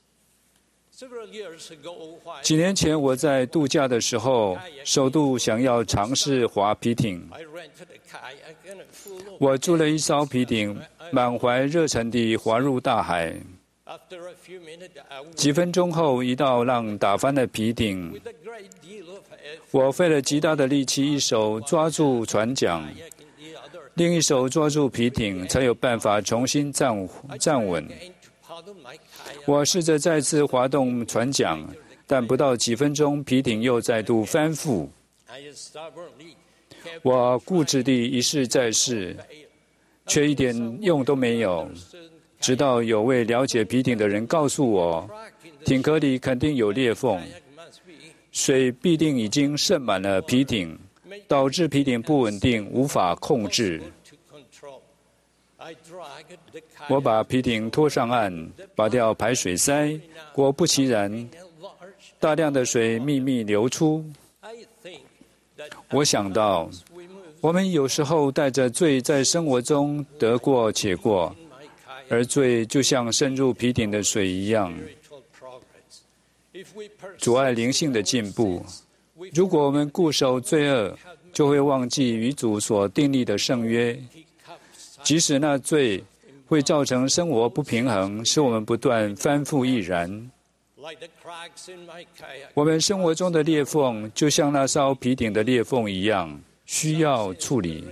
F: 几年前我在度假的时候，首度想要尝试划皮艇。我租了一艘皮艇，满怀热忱地划入大海。几分钟后，一道浪打翻了皮艇。我费了极大的力气，一手抓住船桨，另一手抓住皮艇，才有办法重新站站稳。我试着再次滑动船桨，但不到几分钟，皮艇又再度翻覆。我固执地一试再试，却一点用都没有。直到有位了解皮艇的人告诉我，艇壳里肯定有裂缝，水必定已经渗满了皮艇，导致皮艇不稳定，无法控制。我把皮艇拖上岸，拔掉排水塞，果不其然，大量的水秘密流出。我想到，我们有时候带着罪在生活中得过且过，而罪就像渗入皮艇的水一样，阻碍灵性的进步。如果我们固守罪恶，就会忘记与主所订立的圣约，即使那罪会造成生活不平衡，使我们不断翻覆亦然。我们生活中的裂缝，就像那艘皮艇的裂缝一样，需要处理。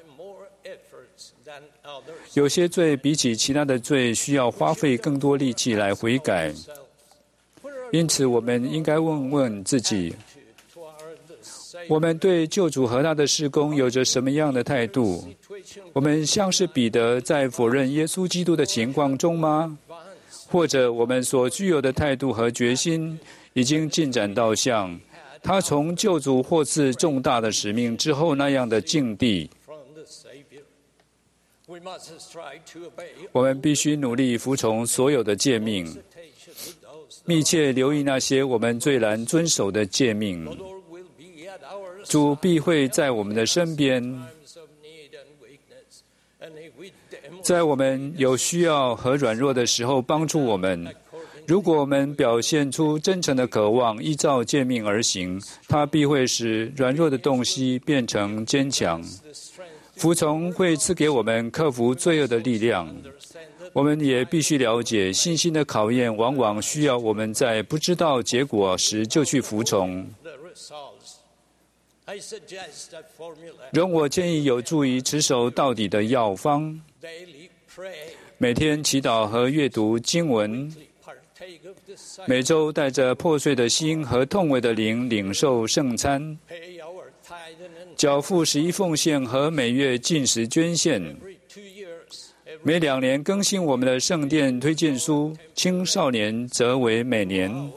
F: 有些罪比起其他的罪，需要花费更多力气来悔改。因此，我们应该问问自己，我们对救主和他的事工有着什么样的态度？我们像是彼得在否认耶稣基督的情况中吗？或者我们所具有的态度和决心已经进展到像他从救主获赐重大的使命之后那样的境地？ 我们必须努力服从所有的诫命，密切留意那些我们最难遵守的诫命。主必会在我们的身边，在我们有需要和软弱的时候帮助我们。如果我们表现出真诚的渴望，依照诫命而行，它必会使软弱的东西变成坚强。服从会赐给我们克服罪恶的力量。我们也必须了解，信心的考验往往需要我们在不知道结果时就去服从。容我建议有助于持守到底的药方：每天祈祷和阅读经文，每周带着破碎的心和痛悔的灵领受圣餐，缴付十一奉献和每月禁食捐献，每两年更新我们的圣殿推荐书，青少年则为每年。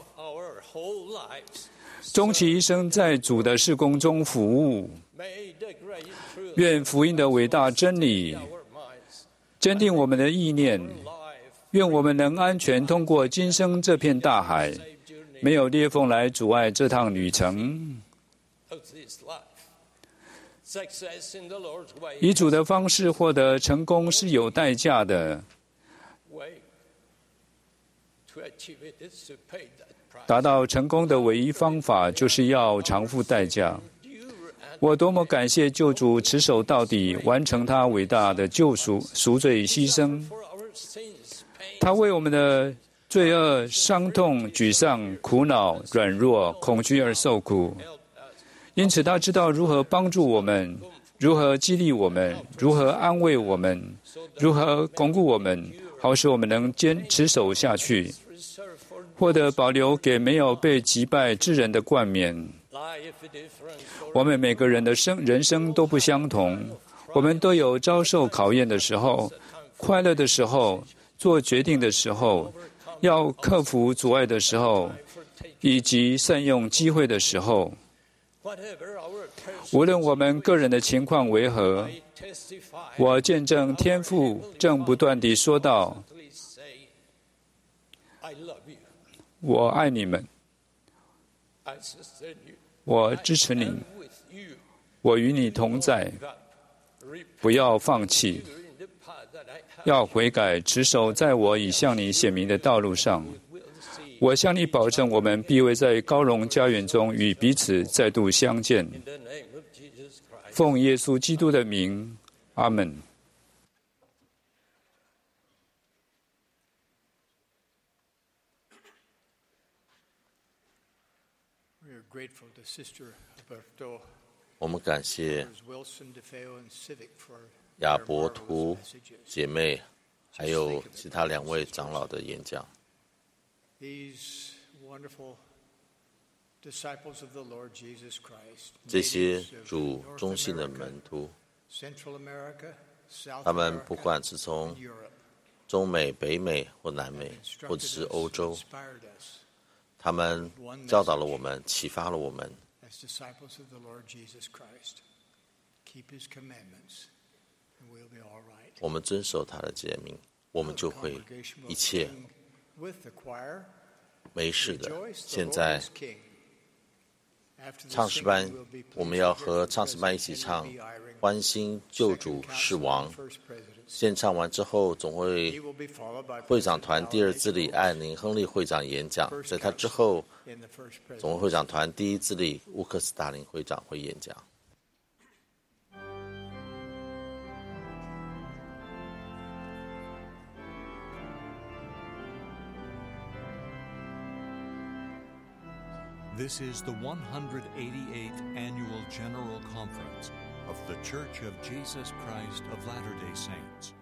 F: 终其一生在主的事工中服务。愿福音的伟大真理坚定我们的意念，愿我们能安全通过今生这片大海，没有裂缝来阻碍这趟旅程。以主的方式获得成功是有代价的，达到成功的唯一方法就是要偿付代价。我多么感谢救主持守到底，完成他伟大的救赎、赎罪牺牲。他为我们的罪恶、伤痛、沮丧、苦恼、软弱、恐惧而受苦，因此他知道如何帮助我们，如何激励我们，如何安慰我们，如何巩固我们，好使我们能坚持守下去，获得保留给没有被击败之人的冠冕。我们每个人的生人生都不相同，我们都有遭受考验的时候，快乐的时候，做决定的时候，要克服阻碍的时候，以及善用机会的时候。无论我们个人的情况为何，我见证天父正不断地说道：我爱你们，我支持你，我与你同在，不要放弃，要悔改，持守在我已向你显明的道路上。我向你保证，我们必会在高荣家园中与彼此再度相见。奉耶稣基督的名，阿们。
A: 我们感谢亚伯图姐妹，还有其他两位长老的演讲。这些主忠心的门徒，他们不管是从中美、北美或南美，或者是欧洲，他们教导了我们，启发了我们。我们遵守他的诫命，我们就会一切没事的。现在唱诗班，我们要和唱诗班一起唱《欢欣救主是王》。献唱完之后，总会会长团第二资理艾宁亨利会长演讲，在他之后，总会会长团第一资理乌克斯达林会长会演讲。
B: This is the one hundred eighty-eighth Annual General Conference of The Church of Jesus Christ of Latter-day Saints.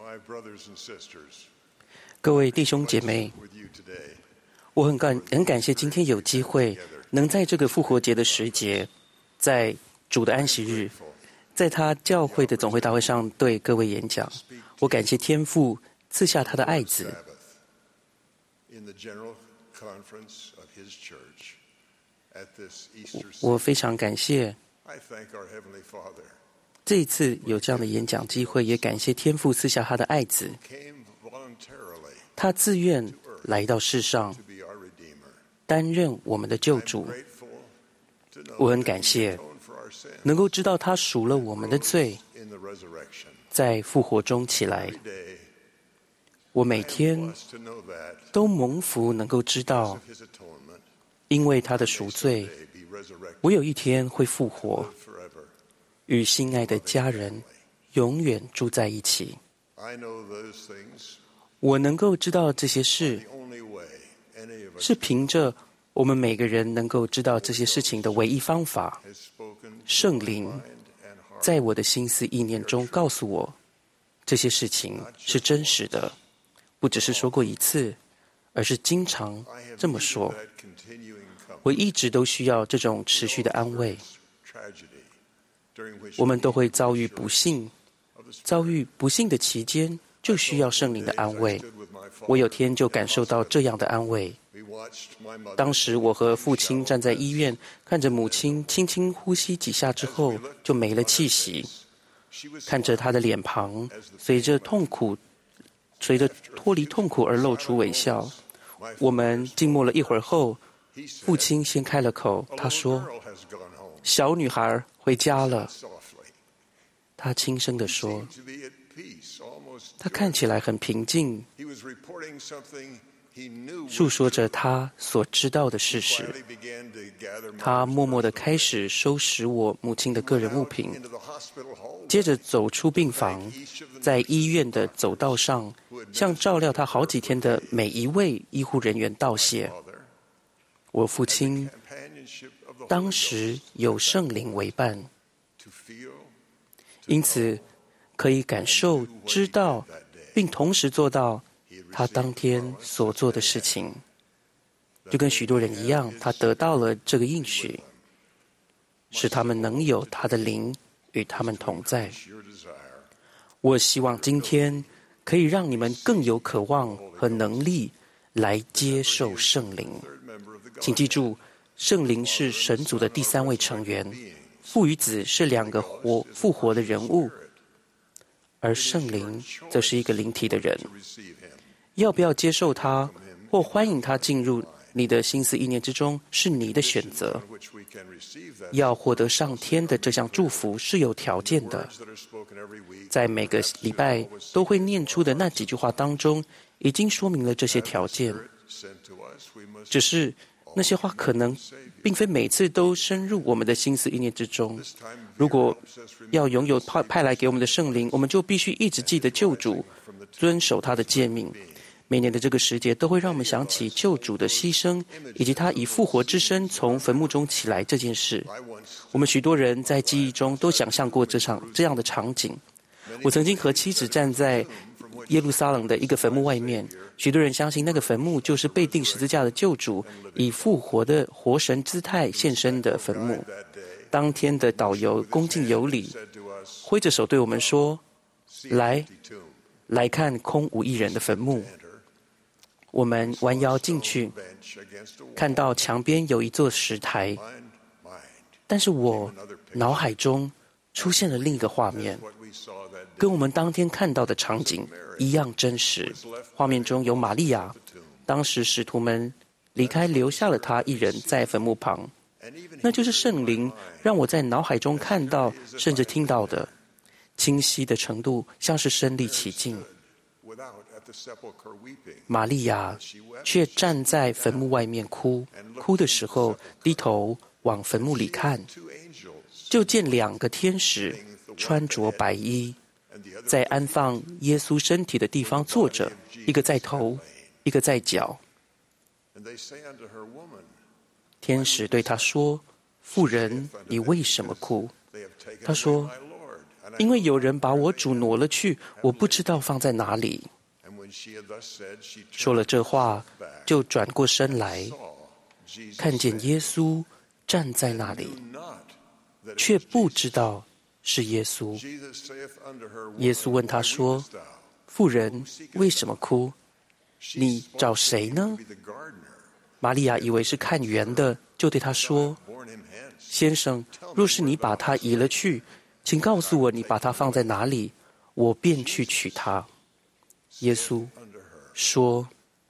G: 各位弟兄姐妹，我很感很感谢今天有机会能在这个复活节的时节，在主的安息日，在他教会的总会大会上对各位演讲。我感谢天父赐下他的爱子。我非常感谢这一次有这样的演讲机会，也感谢天父赐下他的爱子，他自愿来到世上担任我们的救主。我很感谢能够知道他赎了我们的罪，在复活中起来。我每天都蒙福能够知道，因为他的赎罪，我有一天会复活，与心爱的家人永远住在一起。我能够知道这些事，是凭着我们每个人能够知道这些事情的唯一方法。圣灵在我的心思意念中告诉我，这些事情是真实的，不只是说过一次，而是经常这么说。我一直都需要这种持续的安慰。我们都会遭遇不幸，遭遇不幸的期间，就需要圣灵的安慰。我有天就感受到这样的安慰。当时我和父亲站在医院，看着母亲轻轻呼吸几下之后就没了气息，看着她的脸庞随着痛苦随着脱离痛苦而露出微笑。我们静默了一会儿后，父亲先开了口，他说：“小女孩回家了。”他轻声地说，他看起来很平静，述说着他所知道的事实。他默默地开始收拾我母亲的个人物品，接着走出病房，在医院的走道上向照料他好几天的每一位医护人员道谢。我父亲当时有圣灵为伴，因此可以感受、知道，并同时做到他当天所做的事情。就跟许多人一样，他得到了这个应许，使他们能有他的灵与他们同在。我希望今天可以让你们更有渴望和能力来接受圣灵。请记住，圣灵是神族的第三位成员，父与子是两个活复活的人物，而圣灵则是一个灵体的人。要不要接受他，或欢迎他进入你的心思意念之中，是你的选择。要获得上天的这项祝福是有条件的，在每个礼拜都会念出的那几句话当中，已经说明了这些条件。只是那些话可能并非每次都深入我们的心思意念之中。如果要拥有派派来给我们的圣灵，我们就必须一直记得救主，遵守他的诫命。每年的这个时节都会让我们想起救主的牺牲，以及他以复活之身从坟墓中起来这件事。我们许多人在记忆中都想象过这场这样的场景。我曾经和妻子站在耶路撒冷的一个坟墓外面，许多人相信那个坟墓就是被钉十字架的救主以复活的活神姿态现身的坟墓。当天的导游恭敬有礼，挥着手对我们说：“来，来看空无一人的坟墓。”我们弯腰进去，看到墙边有一座石台，但是我脑海中出现了另一个画面，跟我们当天看到的场景一样真实。画面中有玛利亚，当时使徒们离开，留下了她一人在坟墓旁。那就是圣灵让我在脑海中看到甚至听到的，清晰的程度像是身临其境。玛利亚却站在坟墓外面哭，哭的时候低头往坟墓里看，就见两个天使穿着白衣，在安放耶稣身体的地方坐着，一个在头，一个在脚。天使对他说：“妇人，你为什么哭？”他说：“ 因为有人把我主挪了去，我不知道放在哪里。说了这话，就转过身来，看见耶稣站在那里，却不知道是耶稣。耶稣问他说：“妇人，为什么哭？你找谁呢？”玛利亚以为是看园的，就对他说：“先生，若是你把他移了去，请告诉我你把他放在哪里，我便去取他。”耶稣说：“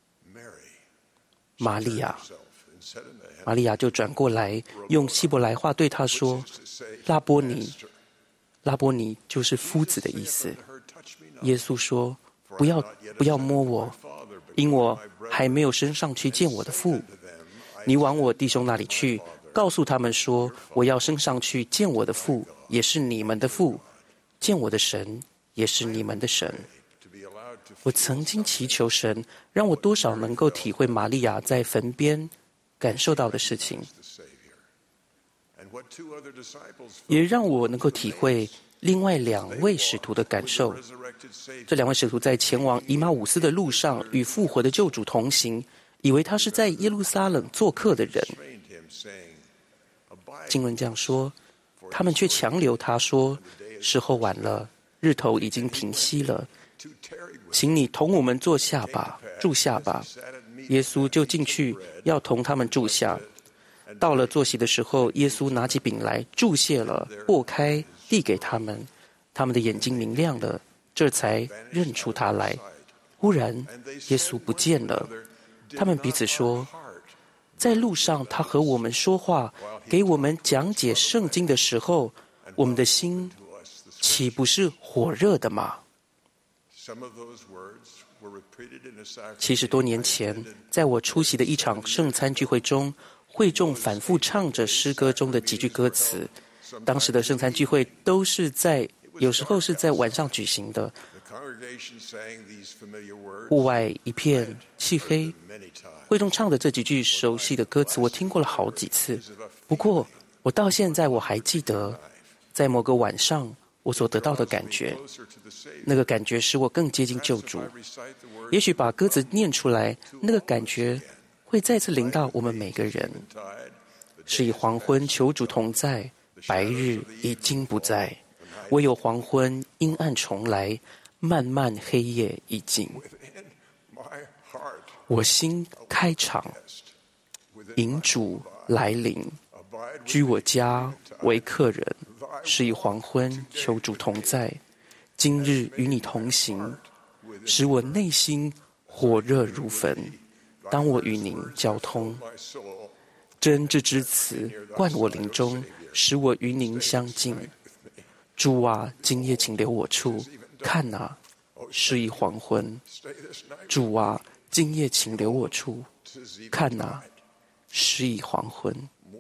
G: 玛利亚。”玛利亚就转过来，用希伯来话对他说：“拉波尼。”拉波尼就是夫子的意思。耶稣说：“不要不要摸我，因我还没有升上去见我的父。你往我弟兄那里去，告诉他们说，我要升上去见我的父，也是你们的父；见我的神，也是你们的神。”我曾经祈求神，让我多少能够体会玛利亚在坟边感受到的事情，也让我能够体会另外两位使徒的感受。这两位使徒在前往以马五斯的路上，与复活的救主同行，以为他是在耶路撒冷做客的人。经文这样说，他们却强留他说：“时候晚了，日头已经平息了，请你同我们坐下吧，住下吧。”耶稣就进去要同他们住下。到了坐席的时候，耶稣拿起饼来，祝谢了，擘开，递给他们。他们的眼睛明亮了，这才认出他来。忽然，耶稣不见了。他们彼此说：“在路上，他和我们说话，给我们讲解圣经的时候，我们的心岂不是火热的吗？”七十多年前，在我出席的一场圣餐聚会中，会众反复唱着诗歌中的几句歌词。当时的圣餐聚会都是在，有时候是在晚上举行的。户外一片漆黑，会众唱的这几句熟悉的歌词，我听过了好几次。不过，我到现在我还记得，在某个晚上，我所得到的感觉，那个感觉使我更接近救主。也许把歌词念出来，那个感觉会再次临到我们每个人。是以黄昏求主同在，白日已经不在，唯有黄昏阴暗重来，漫漫黑夜已尽。我心开场，迎主来临，居我家为客人。是以黄昏求主同在，今日与你同行，使我内心火热如焚。当我与您交通，真挚之词灌我灵中，使我与您相近。主啊，今夜请留我处，看啊，是以黄昏。主啊，今夜请留我处，看啊，是以黄昏。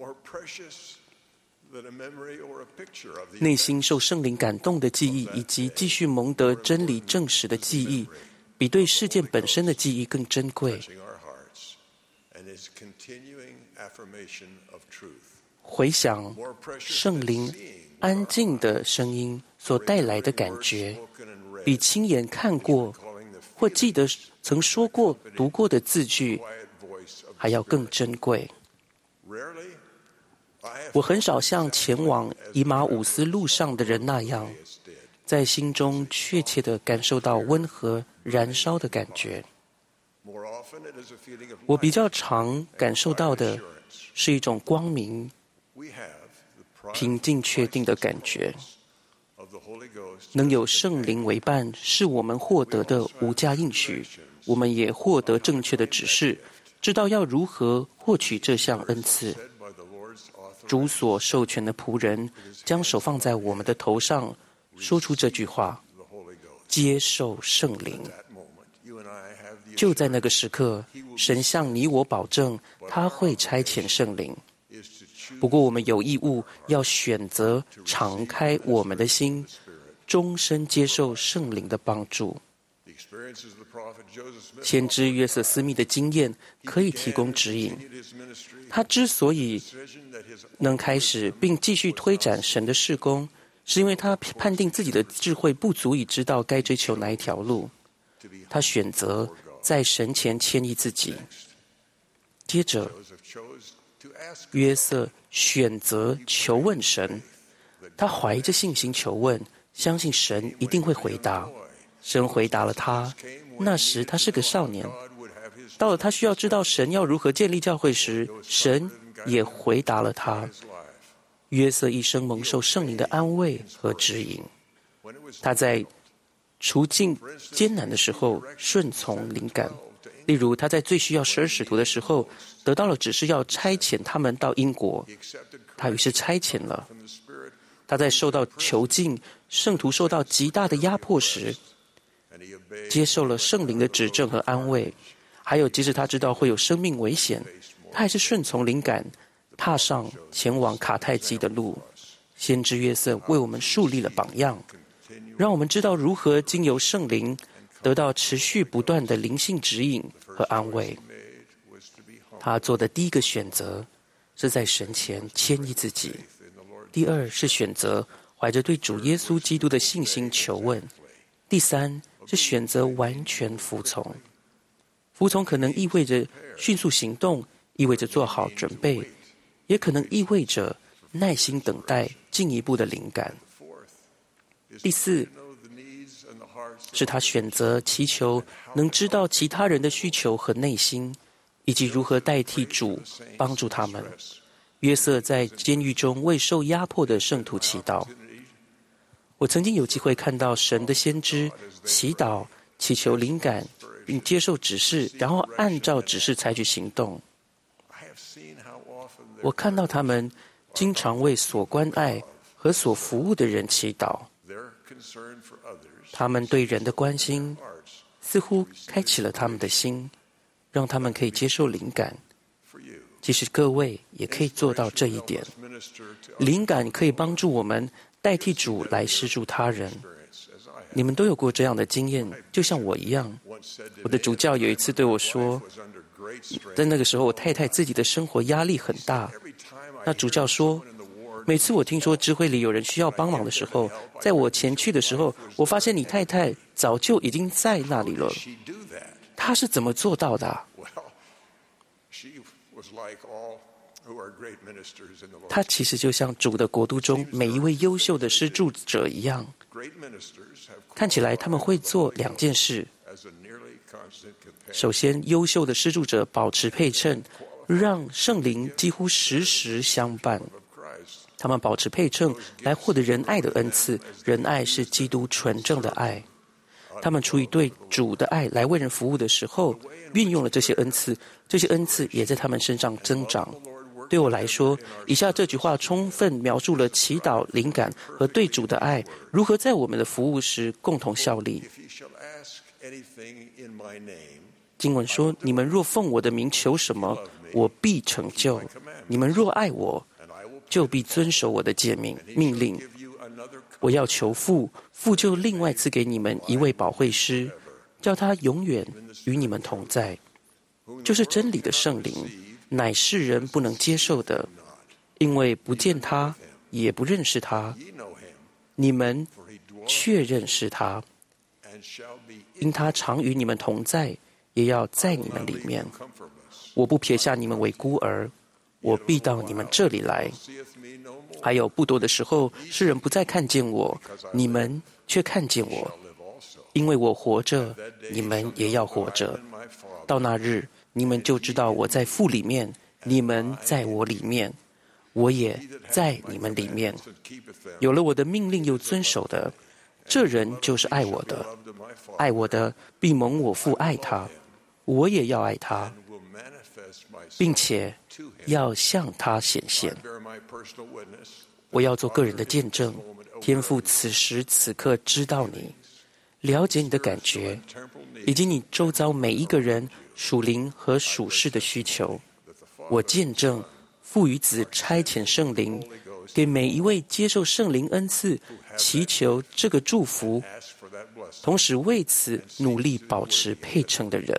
G: 内心受圣灵感动的记忆，以及继续蒙得真理证实的记忆，比对事件本身的记忆更珍贵。回想圣灵安静的声音所带来的感觉，比亲眼看过或记得曾说过、读过的字句还要更珍贵。我很少像前往以马五斯路上的人那样，在心中确切地感受到温和燃烧的感觉。我比较常感受到的是一种光明、平静、确定的感觉。能有圣灵为伴，是我们获得的无价应许。我们也获得正确的指示，知道要如何获取这项恩赐。主所授权的仆人将手放在我们的头上，说出这句话：接受圣灵。就在那个时刻，神向你我保证，他会差遣圣灵。不过我们有义务要选择敞开我们的心，终身接受圣灵的帮助。先知约瑟斯密的经验可以提供指引。他之所以能开始并继续推展神的事工， 是因为他判定自己的智慧不足以知道该追求哪一条路，他选择在神前谦抑自己。接着，约瑟选择求问神，他怀着信心求问，相信神一定会回答。神回答了他。那时他是个少年，到了他需要知道神要如何建立教会时，神也回答了他。约瑟一生蒙受圣灵的安慰和指引，他在处境艰难的时候顺从灵感。例如，他在最需要十二使徒的时候，得到了指示要差遣他们到英国，他于是差遣了。他在受到囚禁、圣徒受到极大的压迫时，接受了圣灵的指正和安慰。还有，即使他知道会有生命危险，他还是顺从灵感，踏上前往卡泰基的路。先知约瑟为我们树立了榜样，让我们知道如何经由圣灵得到持续不断的灵性指引和安慰。他做的第一个选择是在神前谦抑自己，第二是选择怀着对主耶稣基督的信心求问，第三是选择完全服从。服从可能意味着迅速行动，意味着做好准备，也可能意味着耐心等待进一步的灵感。第四是他选择祈求能知道其他人的需求和内心，以及如何代替主帮助他们。约瑟在监狱中为受压迫的圣徒祈祷。我曾经有机会看到神的先知祈祷、祈求灵感，并接受指示，然后按照指示采取行动。我看到他们经常为所关爱和所服务的人祈祷。他们对人的关心似乎开启了他们的心，让他们可以接受灵感。其实各位也可以做到这一点。灵感可以帮助我们代替主来施助他人。你们都有过这样的经验，就像我一样。我的主教有一次对我说，在那个时候我太太自己的生活压力很大。那主教说，每次我听说知会里有人需要帮忙的时候，在我前去的时候，我发现你太太早就已经在那里了。她是怎么做到的啊？她其实就像主的国度中每一位优秀的施助者一样，看起来他们会做两件事。首先，优秀的施助者保持配称，让圣灵几乎时时相伴。他们保持配称来获得仁爱的恩赐，仁爱是基督纯正的爱。他们出于对主的爱来为人服务的时候，运用了这些恩赐，这些恩赐也在他们身上增长。对我来说，以下这句话充分描述了祈祷、灵感和对主的爱如何在我们的服务时共同效力。经文说，你们若奉我的名求什么，我必成就。你们若爱我，就必遵守我的诫命命令。我要求父，父就另外赐给你们一位保惠师，叫他永远与你们同在，就是真理的圣灵，乃世人不能接受的，因为不见他，也不认识他。你们却认识他，因他常与你们同在，也要在你们里面。我不撇下你们为孤儿，我必到你们这里来。还有不多的时候，世人不再看见我，你们却看见我，因为我活着，你们也要活着。到那日，你们就知道我在父里面，你们在我里面，我也在你们里面。有了我的命令又遵守的，这人就是爱我的。爱我的，必蒙我父爱他，我也要爱他，并且要向他显现。我要做个人的见证，天父此时此刻知道你，了解你的感觉，以及你周遭每一个人属灵和属世的需求。我见证父与子差遣圣灵，给每一位接受圣灵恩赐祈求这个祝福，同时为此努力保持配称的人。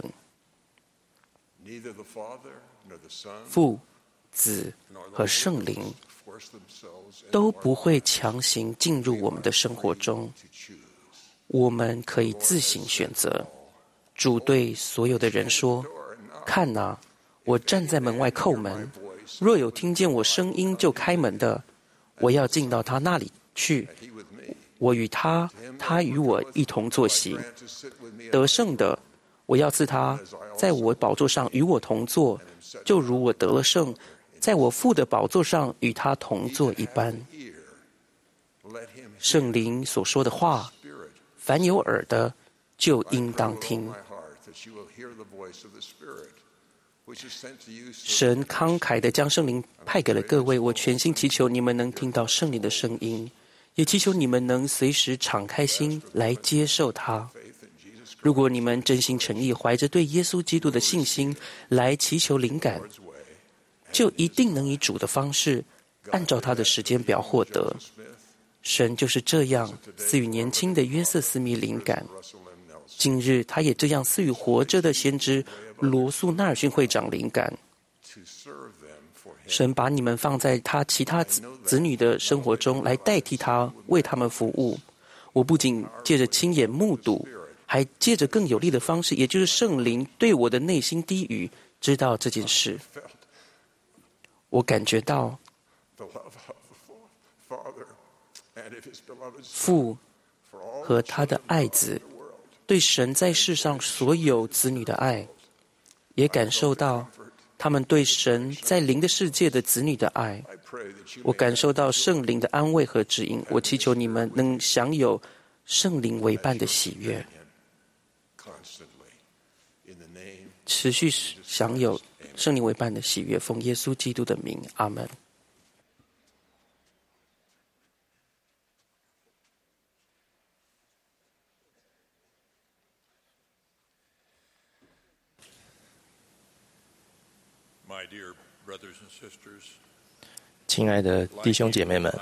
G: 父、子和圣灵都不会强行进入我们的生活中，我们可以自行选择。主对所有的人说：“看哪，我站在门外叩门，若有听见我声音就开门的，我要进到他那里去，我与他，他与我一同坐席。得胜的，我要赐他在我宝座上与我同坐，就如我得了胜，在我父的宝座上与他同坐一般。”圣灵所说的话，凡有耳的，就应当听。神慷慨地将圣灵派给了各位，我全心祈求你们能听到圣灵的声音，也祈求你们能随时敞开心来接受它。如果你们真心诚意，怀着对耶稣基督的信心来祈求灵感，就一定能以主的方式，按照他的时间表获得。神就是这样赐予年轻的约瑟斯密灵感，今日他也这样赐予活着的先知罗素纳尔逊会长灵感。神把你们放在他其他子子女的生活中，来代替他为他们服务。我不仅借着亲眼目睹，还借着更有力的方式，也就是圣灵对我的内心低语，知道这件事。我感觉到父和他的爱子对神在世上所有子女的爱，也感受到他们对神在灵的世界的子女的爱。我感受到圣灵的安慰和指引。我祈求你们能享有圣灵为伴的喜悦，持续享有圣灵为伴的喜悦。奉耶稣基督的名，阿门。
H: 亲爱的弟兄姐妹们，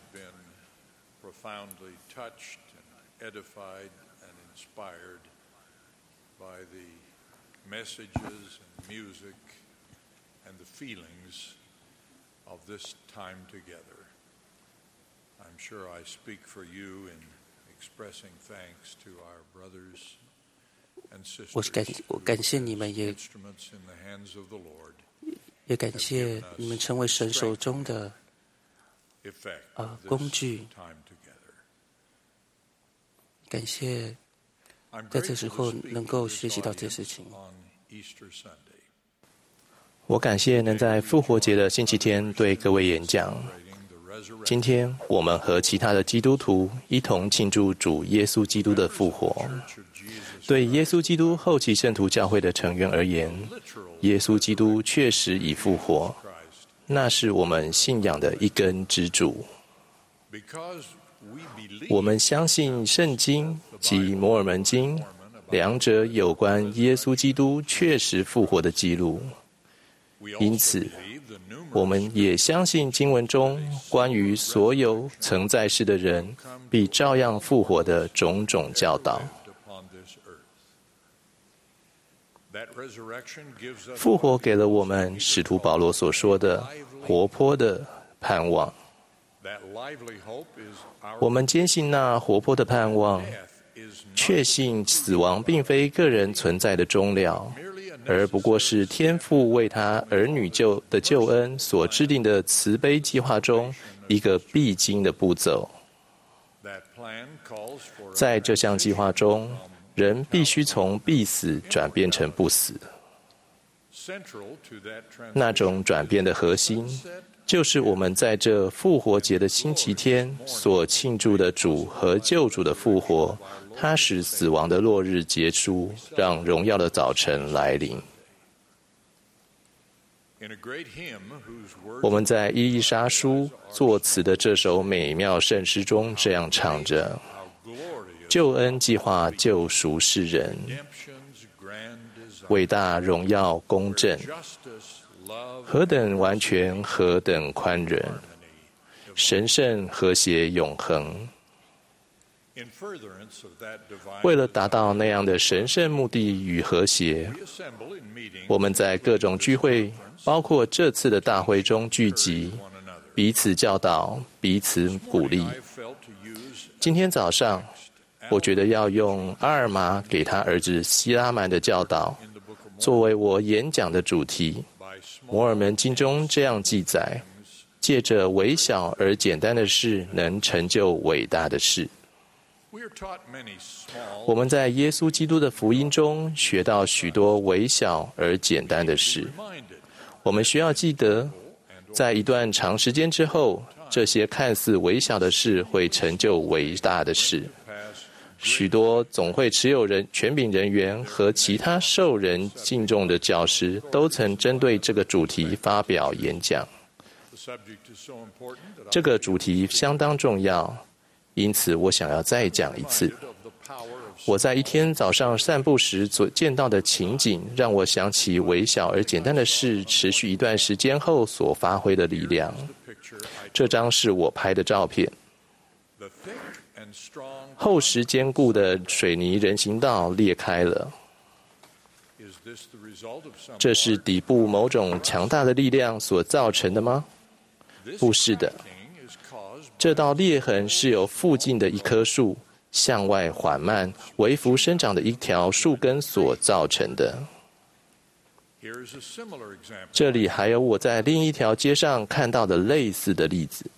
G: 我感我感谢你们，也也感谢你们成为神手中的呃工具。感谢在这时候能够学习到这事情。
H: 我感谢能在复活节的星期天对各位演讲。今天我们和其他的基督徒一同庆祝主耶稣基督的复活。对耶稣基督后期圣徒教会的成员而言，耶稣基督确实已复活，那是我们信仰的一根支柱。我们相信圣经及摩尔门经，两者有关耶稣基督确实复活的记录。因此，我们也相信经文中关于所有曾在世的人必照样复活的种种教导。复活给了我们使徒保罗所说的活泼的盼望。我们坚信那活泼的盼望，确信死亡并非个人存在的终了，而不过是天父为他儿女救的救恩所制定的慈悲计划中一个必经的步骤。在这项计划中，人必须从必死转变成不死。那种转变的核心，就是我们在这复活节的星期天所庆祝的主和救主的复活，他使死亡的落日结束，让荣耀的早晨来临。我们在伊丽莎书作词的这首美妙圣诗中这样唱着：救恩计划救赎世人，伟大荣耀公正，何等完全，何等宽仁，神圣和谐永恒。为了达到那样的神圣目的与和谐，我们在各种聚会，包括这次的大会中聚集， 彼此教导，彼此鼓励。今天早上，我觉得要用阿尔玛给他儿子希拉曼的教导作为我演讲的主题。摩尔门经中这样记载：借着微小而简单的事，能成就伟大的事。我们在耶稣基督的福音中学到许多微小而简单的事。我们需要记得，在一段长时间之后，这些看似微小的事会成就伟大的事。许多总会持有人权柄人员和其他受人敬重的教师都曾针对这个主题发表演讲。这个主题相当重要，因此我想要再讲一次。我在一天早上散步时所见到的情景，让我想起微小而简单的事持续一段时间后所发挥的力量。这张是我拍的照片。厚实坚固的水泥人行道裂开了。这是底部某种强大的力量所造成的吗？不是的。这道裂痕是由附近的一棵树向外缓慢微幅生长的一条树根所造成的。这里还有我在另一条街上看到的类似的例子。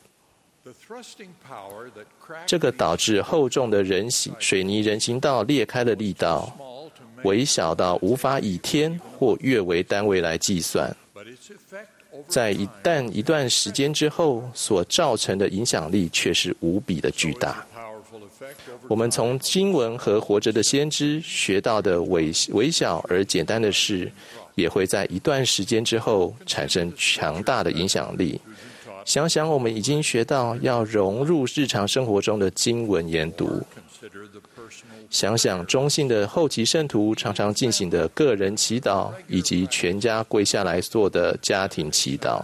H: 这个导致厚重的人行水泥人行道裂开的力道，微小到无法以天或月为单位来计算，在一旦一段时间之后所造成的影响力却是无比的巨大。我们从经文和活着的先知学到的微微小而简单的事，也会在一段时间之后产生强大的影响力。想想我们已经学到要融入日常生活中的经文研读，想想中信的后期圣徒常常进行的个人祈祷，以及全家跪下来做的家庭祈祷，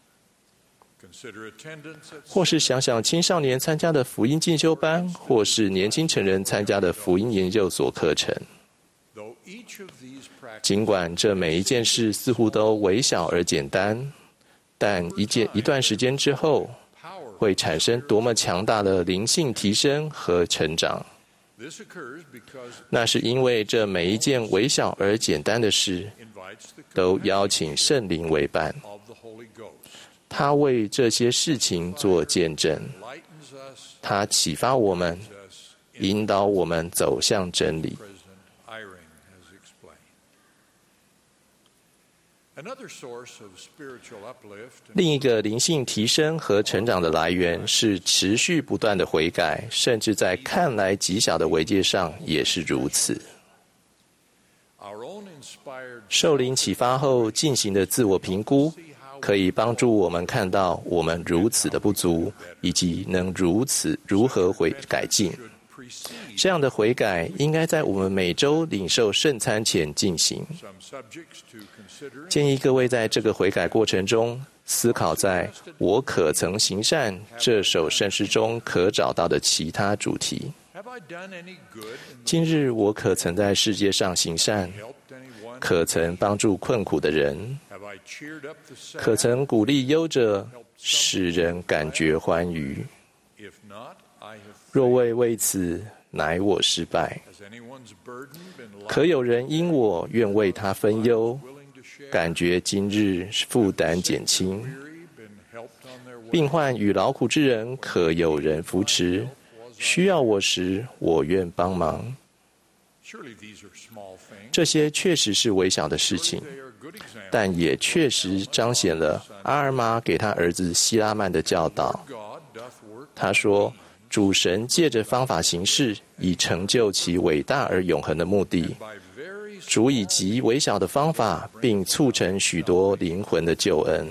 H: 或是想想青少年参加的福音进修班，或是年轻成人参加的福音研究所课程。尽管这每一件事似乎都微小而简单，但一件一段时间之后，会产生多么强大的灵性提升和成长。那是因为这每一件微小而简单的事，都邀请圣灵为伴，他为这些事情做见证，他启发我们，引导我们走向真理。另一个灵性提升和成长的来源是持续不断的悔改，甚至在看来极小的危阶上也是如此。受灵启发后进行的自我评估，可以帮助我们看到我们如此的不足，以及能如此如何悔改进。这样的悔改应该在我们每周领受圣餐前进行。建议各位在这个悔改过程中，思考在我可曾行善这首圣诗中可找到的其他主题。今日我可曾在世界上行善？可曾帮助困苦的人？可曾鼓励忧者，使人感觉欢愉？若未为此，乃我失败。可有人因我愿为他分忧，感觉今日负担减轻？病患与劳苦之人，可有人扶持？需要我时，我愿帮忙。这些确实是微小的事情，但也确实彰显了阿尔玛给他儿子希拉曼的教导。他说，主神借着方法行事，以成就其伟大而永恒的目的。主以极微小的方法，并促成许多灵魂的救恩。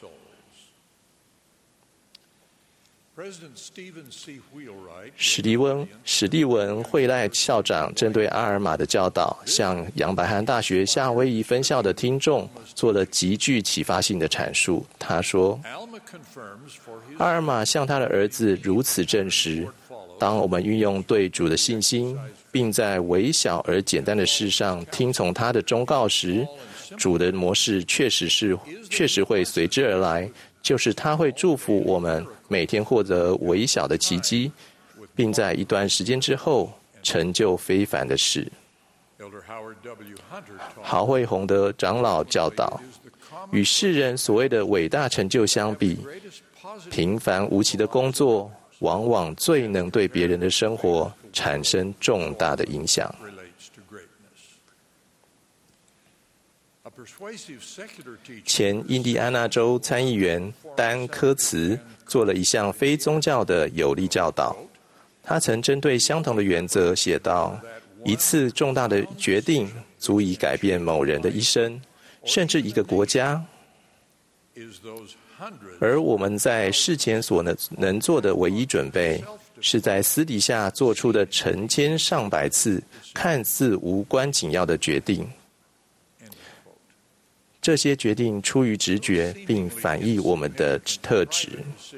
H: 史蒂文史蒂文惠赖校长针对阿尔玛的教导，向杨百翰大学夏威夷分校的听众做了极具启发性的阐述。他说，阿尔玛向他的儿子如此证实，当我们运用对主的信心，并在微小而简单的事上听从他的忠告时，主的模式确实是确实会随之而来， 就是他会祝福我们每天获得微小的奇迹，并在一段时间之后成就非凡的事。郝惠洪德长老教导，与世人所谓的伟大成就相比，平凡无奇的工作往往最能对别人的生活产生重大的影响。前印第安纳州参议员丹科茨做了一项非宗教的有力教导。他曾针对相同的原则写道：一次重大的决定足以改变某人的一生，甚至一个国家。而我们在事前所能能做的唯一准备，是在私底下做出的成千上百次看似无关紧要的决定。这些决定出于直觉，并反映我们的特质。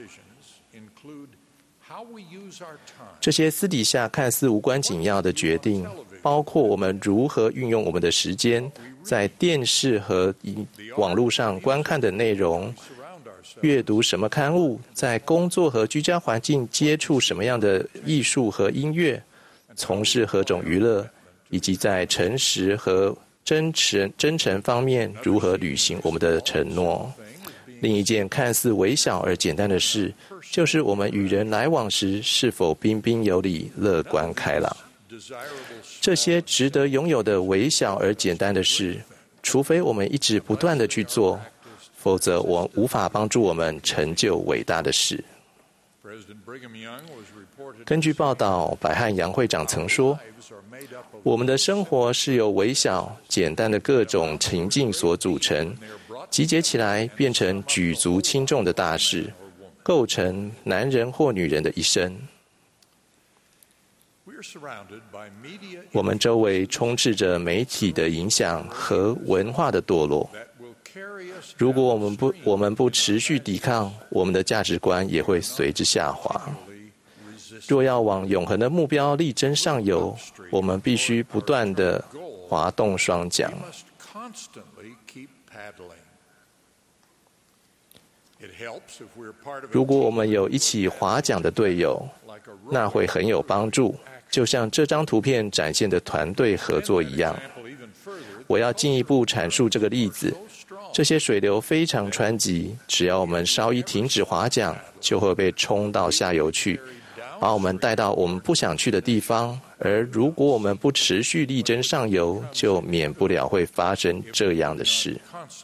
H: 这些私底下看似无关紧要的决定，包括我们如何运用我们的时间，在电视和网络上观看的内容，阅读什么刊物，在工作和居家环境接触什么样的艺术和音乐，从事何种娱乐，以及在诚实和真诚真诚方面如何履行我们的承诺。另一件看似微小而简单的事，就是我们与人来往时是否彬彬有礼、乐观开朗。这些值得拥有的微小而简单的事，除非我们一直不断地去做，否则我无法帮助我们成就伟大的事。根据报道，百汉杨会长曾说，我们的生活是由微小、简单的各种情境所组成，集结起来变成举足轻重的大事，构成男人或女人的一生。我们周围充斥着媒体的影响和文化的堕落。如果我们不我们不持续抵抗，我们的价值观也会随之下滑。若要往永恒的目标力争上游，我们必须不断地滑动双桨。如果我们有一起划桨的队友，那会很有帮助，就像这张图片展现的团队合作一样。我要进一步阐述这个例子。这些水流非常湍急，只要我们稍一停止划桨，就会被冲到下游去，把我们带到我们不想去的地方。而如果我们不持续力争上游，就免不了会发生这样的事。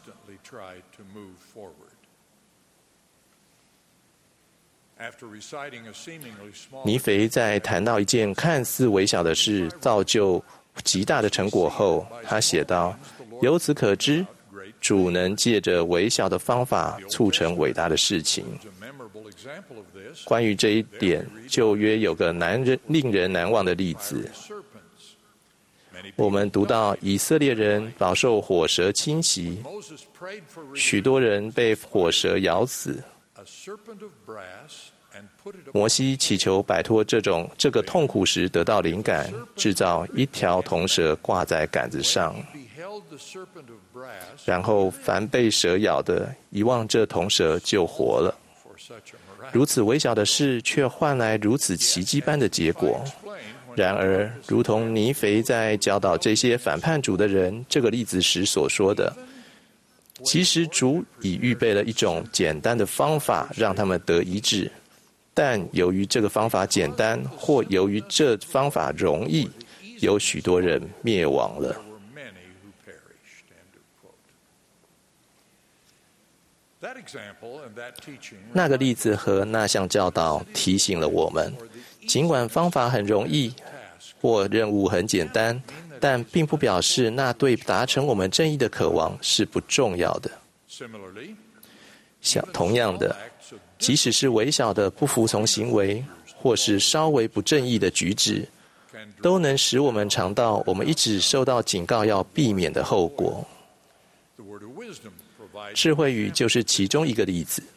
H: 尼腓在谈到一件看似微小的事造就极大的成果后，他写道：由此可知，主能借着微小的方法促成伟大的事情。关于这一点，旧约有个难人令人难忘的例子。我们读到以色列人饱受火蛇侵袭，许多人被火蛇咬死。摩西祈求摆脱这种这个痛苦时得到灵感，制造一条铜蛇挂在杆子上，然后凡被蛇咬的，一望这铜蛇就活了。如此微小的事，却换来如此奇迹般的结果。然而，如同尼腓在教导这些反叛主的人这个例子时所说的，其实主已预备了一种简单的方法让他们得医治，但由于这个方法简单，或由于这方法容易，有许多人灭亡了。那个例子和那项教导提醒了我们，尽管方法很容易或任务很简单，但并不表示那对达成我们正义的渴望是不重要的。像同样的，即使是微小的不服从行为，或是稍微不正义的举止，都能使我们尝到我们一直受到警告要避免的后果。智慧语就是其中一个例子。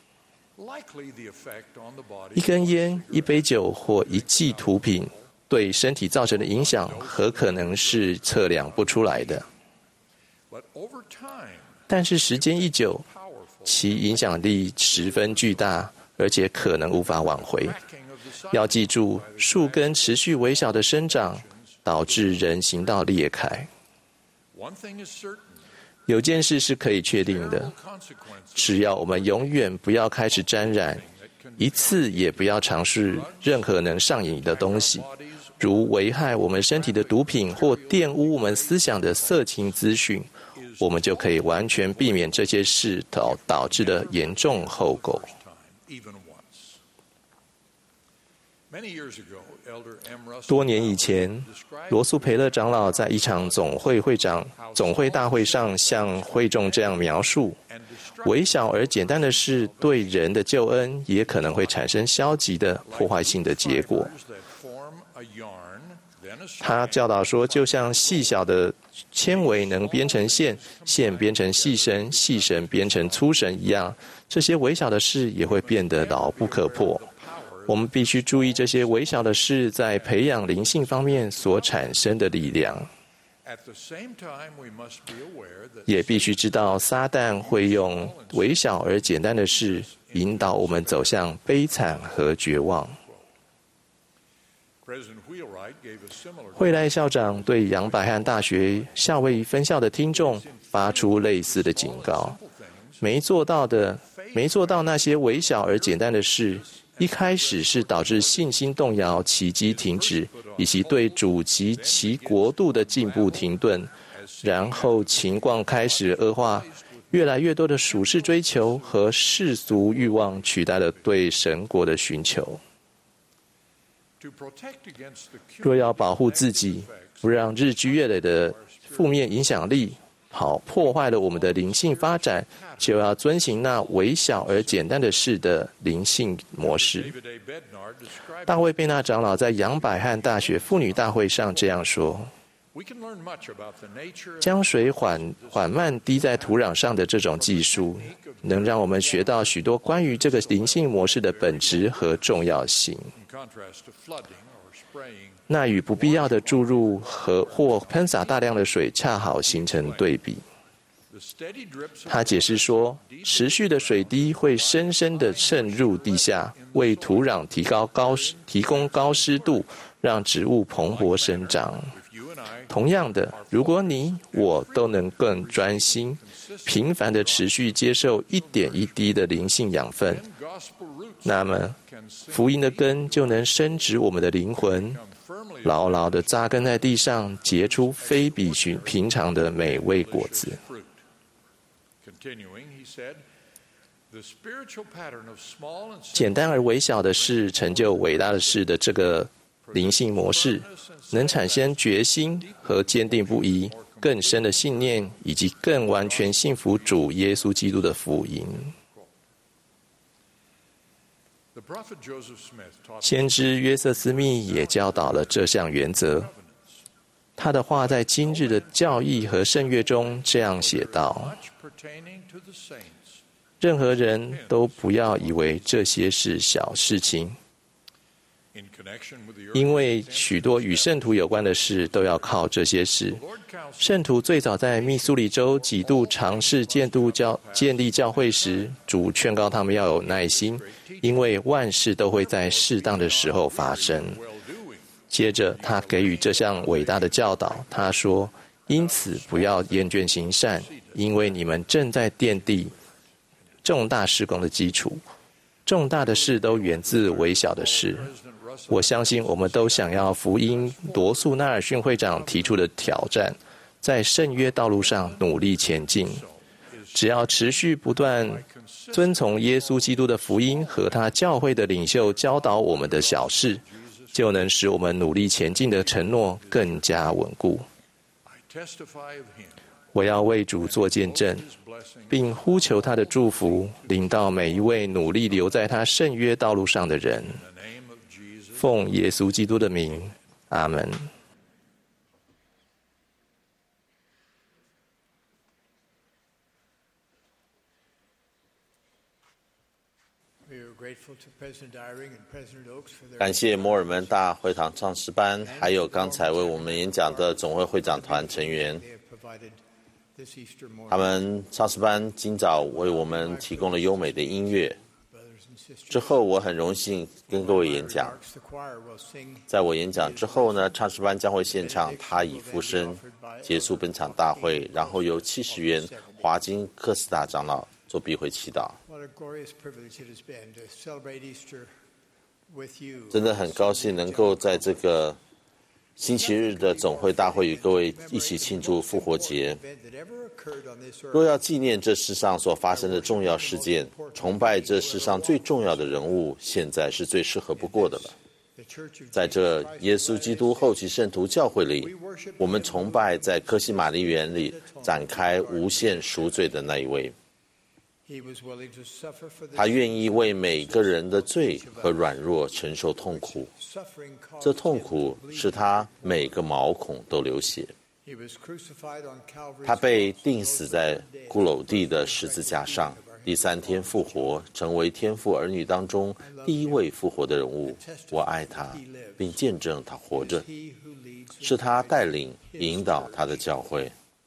H: 一根烟、一杯酒或一剂毒品对身体造成的影响，很可能是测量不出来的。但是时间一久， 其影响力十分巨大，而且可能无法挽回。要记住，树根持续微小的生长，导致人行道裂开。有件事是可以确定的，只要我们永远不要开始沾染，一次也不要尝试任何能上瘾的东西，如危害我们身体的毒品或玷污我们思想的色情资讯，我们就可以完全避免这些事导导致的严重后果。多年以前，罗素培勒长老在一场总会会长总会大会上向会众这样描述：微小而简单的事对人的救恩也可能会产生消极的破坏性的结果。他教导说，就像细小的纤维能编成线，线编成细绳，细绳编成粗绳一样，这些微小的事也会变得牢不可破。我们必须注意这些微小的事在培养灵性方面所产生的力量，也必须知道撒旦会用微小而简单的事引导我们走向悲惨和绝望。惠赖校长对杨百翰大学夏威夷分校的听众发出类似的警告：没做到的，没做到那些微小而简单的事，一开始是导致信心动摇、奇迹停止，以及对主及其国度的进步停顿，然后情况开始恶化，越来越多的属世追求和世俗欲望取代了对神国的寻求。若要保护自己，不让日积月累的负面影响力好破坏了我们的灵性发展，就要遵行那微小而简单的事的灵性模式。大卫贝纳长老在杨百翰大学妇女大会上这样说：将水缓缓慢滴在土壤上的这种技术，能让我们学到许多关于这个灵性模式的本质和重要性。那与不必要的注入和或喷洒大量的水恰好形成对比。他解释说，持续的水滴会深深地渗入地下，为土壤提高高提供高湿度，让植物蓬勃生长。同样的，如果你我都能更专心、频繁地持续接受一点一滴的灵性养分，那么福音的根就能深植我们的灵魂，牢牢地扎根在地上，结出非比寻平常的美味果子。简单而微小的事成就伟大的事的这个灵性模式，能产生决心和坚定不移、更深的信念，以及更完全信服主耶稣基督的福音。先知约瑟斯密也教导了这项原则。他的话在今日的教义和圣乐中这样写道：任何人都不要以为这些是小事情，因为许多与圣徒有关的事都要靠这些事。圣徒最早在密苏里州几度尝试建立教建立教会时，主劝告他们要有耐心，因为万事都会在适当的时候发生。接着他给予这项伟大的教导，他说：因此不要厌倦行善，因为你们正在奠定重大事工的基础。重大的事都源自微小的事。我相信我们都想要福音罗素纳尔逊会长提出的挑战，在圣约道路上努力前进。只要持续不断遵从耶稣基督的福音和他教会的领袖教导我们的小事，就能使我们努力前进的承诺更加稳固。我要为主做见证，并呼求他的祝福临到每一位努力留在他圣约道路上的人。奉耶稣基督的名，阿门。
A: 感谢摩尔门大会堂唱诗班，还有刚才为我们演讲的总会会长团成员。 他们唱诗班今早为我们提供了优美的音乐。之后，我很荣幸跟各位演讲。在我演讲之后呢，唱诗班将会献唱《他已复生》，结束本场大会，然后由七十元华金科斯达长老做闭会祈祷。真的很高兴能够在这个星期日的总会大会与各位一起庆祝复活节。若要纪念这世上所发生的重要事件，崇拜这世上最重要的人物，现在是最适合不过的了。在这耶稣基督后期圣徒教会里，我们崇拜在科西玛丽园里展开无限赎罪的那一位。他愿意为每个人的罪和软弱承受痛苦，这痛苦使他每个毛孔都流血。他被钉死在骷髅地的十字架上，第三天复活，成为天父儿女当中第一位复活的人物。我爱他，并见证他活着，是他带领引导他的教会。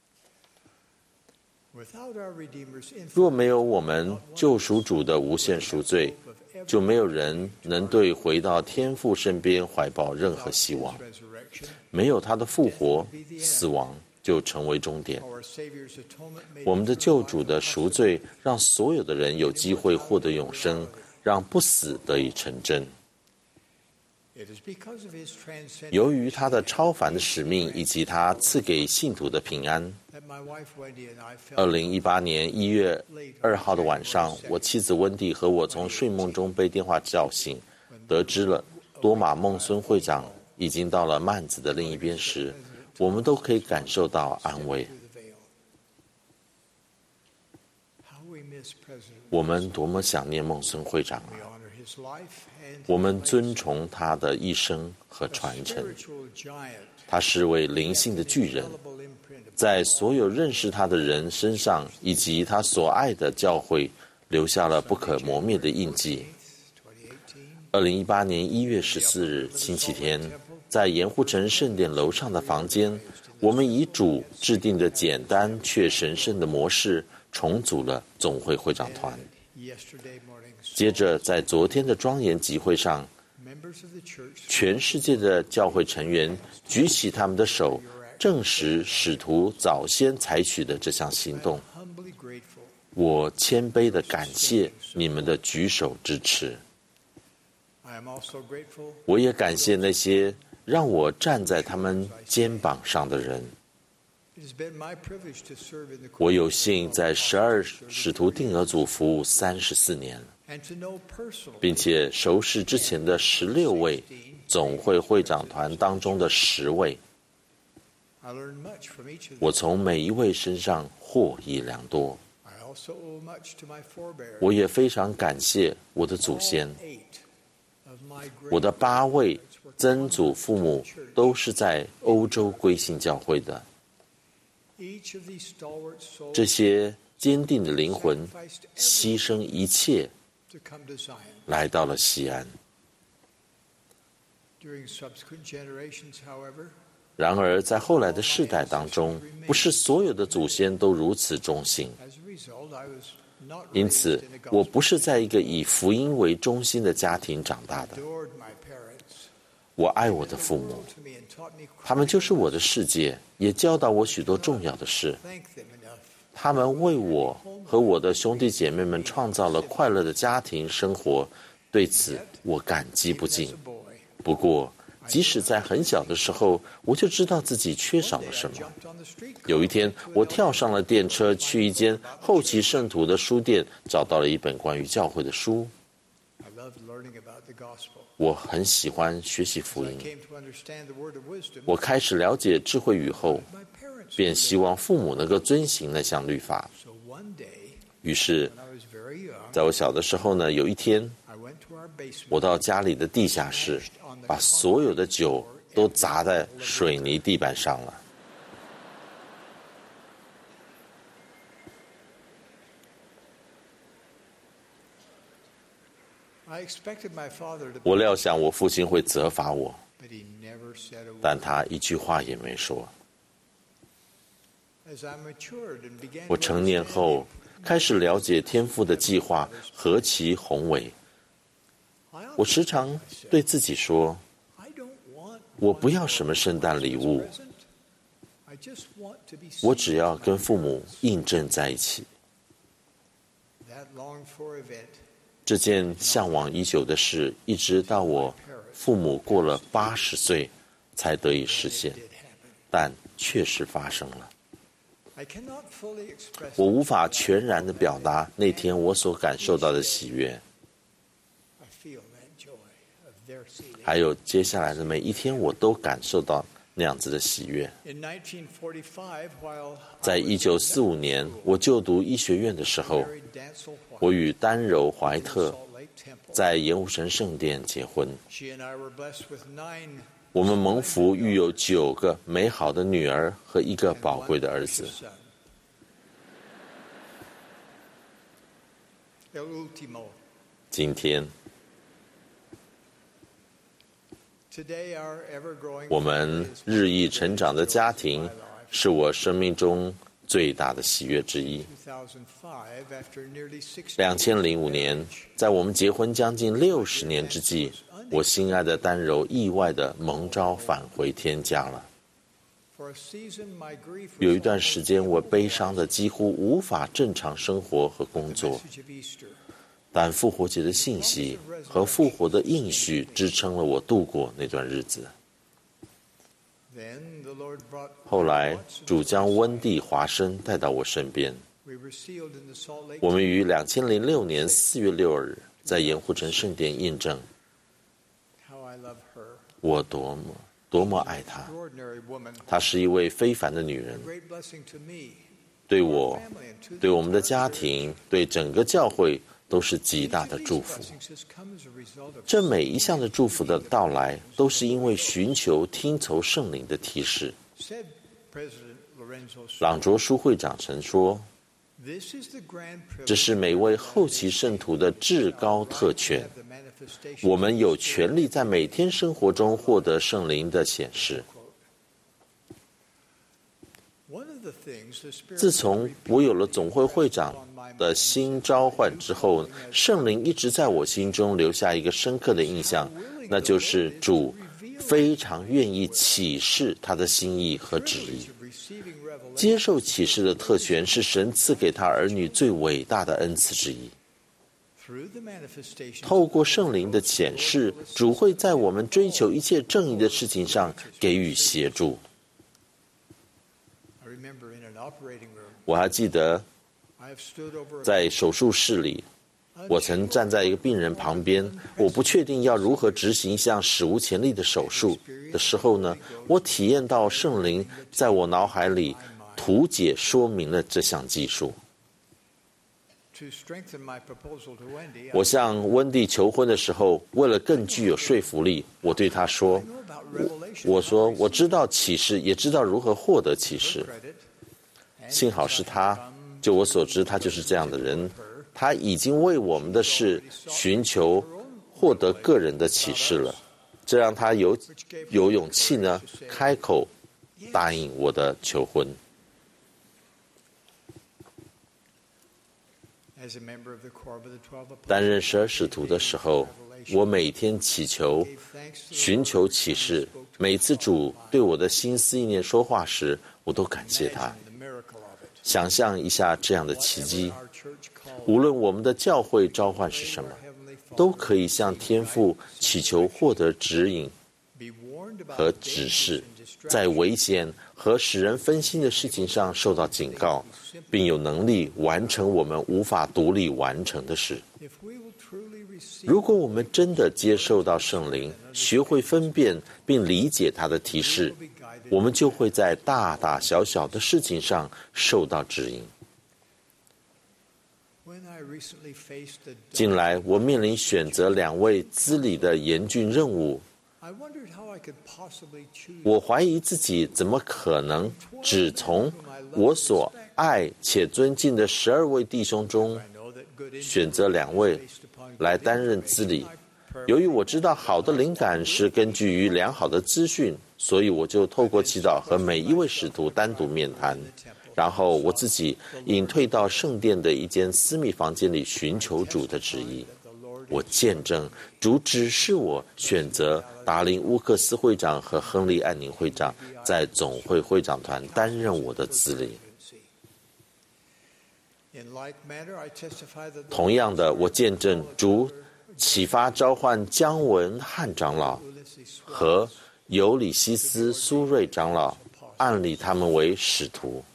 A: 若没有我们救赎主的无限赎罪，就没有人能对回到天父身边怀抱任何希望。没有他的复活，死亡就成为终点。我们的救主的赎罪让所有的人有机会获得永生，让不死得以成真。由于他的超凡的使命以及他赐给信徒的平安，二零一八年一月二号的晚上，我妻子温蒂和我从睡梦中被电话叫醒，得知了多马孟孙会长已经到了幔子的另一边时，我们都可以感受到安慰。我们多么想念孟孙会长啊！我们尊崇他的一生和传承。他是位灵性的巨人，在所有认识他的人身上以及他所爱的教会留下了不可磨灭的印记。二零一八年一月十四日星期天，在盐湖城圣殿楼上的房间，我们以主制定的简单却神圣的模式重组了总会会长团。接着在昨天的庄严集会上，全世界的教会成员举起他们的手，证实使徒早先采取的这项行动。我谦卑地感谢你们的举手支持。我也感谢那些让我站在他们肩膀上的人。我有幸在十二使徒定额组服务三十四年，并且熟识之前的十六位总会会长团当中的十位。我从每一位身上获益良多。我也非常感谢我的祖先。我的八位曾祖父母都是在欧洲归信教会的。这些坚定的灵魂牺牲一切来到了西安。然而在后来的世代当中，不是所有的祖先都如此忠心，因此我不是在一个以福音为中心的家庭长大的。我爱我的父母，他们就是我的世界，也教导我许多重要的事。他们为我和我的兄弟姐妹们创造了快乐的家庭生活，对此我感激不尽。不过即使在很小的时候，我就知道自己缺少了什么。有一天，我跳上了电车，去一间后期圣徒的书店，找到了一本关于教会的书。我很喜欢学习福音。我开始了解智慧语后，便希望父母能够遵行那项律法。于是，在我小的时候呢，有一天，我到家里的地下室，把所有的酒都砸在水泥地板上了。我料想我父亲会责罚我，但他一句话也没说。 我成年后开始了解天父的计划何其宏伟。我时常对自己说，我不要什么圣诞礼物，我只要跟父母印证在一起。这件向往已久的事，一直到我父母过了八十岁才得以实现，但确实发生了。我无法全然地表达那天我所感受到的喜悦，还有接下来的每一天，我都感受到那样子的喜悦。在一九四五年，我就读医学院的时候，我与丹柔怀特在盐湖城圣殿结婚。我们蒙福育有九个美好的女儿和一个宝贵的儿子。今天，我们日益成长的家庭是我生命中最大的喜悦之一。两千零五年，在我们结婚将近六十年之际，我心爱的丹柔意外地蒙召返回天家了。有一段时间，我悲伤的几乎无法正常生活和工作，但复活节的信息和复活的应许支撑了我度过那段日子。后来，主将温蒂·华生带到我身边。我们于两千零六年四月六日在盐湖城圣殿印证，我多么多么爱她。她是一位非凡的女人，对我、对我们的家庭、对整个教会都是极大的祝福。这每一项的祝福的到来，都是因为寻求听从圣灵的提示。朗卓书会长曾说，这是每位后期圣徒的至高特权，我们有权利在每天生活中获得圣灵的显示。自从我有了总会会长的新召唤之后，圣灵一直在我心中留下一个深刻的印象，那就是主非常愿意启示他的心意和旨意。接受启示的特权是神赐给他儿女最伟大的恩赐之一。透过圣灵的显示，主会在我们追求一切正义的事情上给予协助。我还记得在手术室里，我曾站在一个病人旁边，我不确定要如何执行一项史无前例的手术的时候呢，我体验到圣灵在我脑海里图解说明了这项技术。我向温蒂求婚的时候，为了更具有说服力，我对他说，我, 我说我知道启示，也知道如何获得启示。幸好是他，就我所知，他就是这样的人。他已经为我们的事寻求获得个人的启示了，这让他有有勇气呢，开口答应我的求婚。担任十二使徒的时候，我每天祈求、寻求启示。每次主对我的心思意念说话时，我都感谢他。想象一下这样的奇迹，无论我们的教会召唤是什么，都可以向天父祈求获得指引和指示，在危险和使人分心的事情上受到警告，并有能力完成我们无法独立完成的事。如果我们真的接受到圣灵，学会分辨并理解他的提示，我们就会在大大小小的事情上受到指引。近来我面临选择两位资理的严峻任务，我怀疑自己怎么可能只从我所爱且尊敬的十二位弟兄中选择两位来担任资理。由于我知道好的灵感是根据于良好的资讯，所以我就透过祈祷和每一位使徒单独面谈， 然后我自己隐退到圣殿的一间私密房间里寻求主的旨意。我见证主指示我选择达林乌克斯会长和亨利安宁会长在总会会长团担任我的资历。同样的，我见证主启发召唤姜文汉长老和尤里西斯苏瑞长老，按立他们为使徒。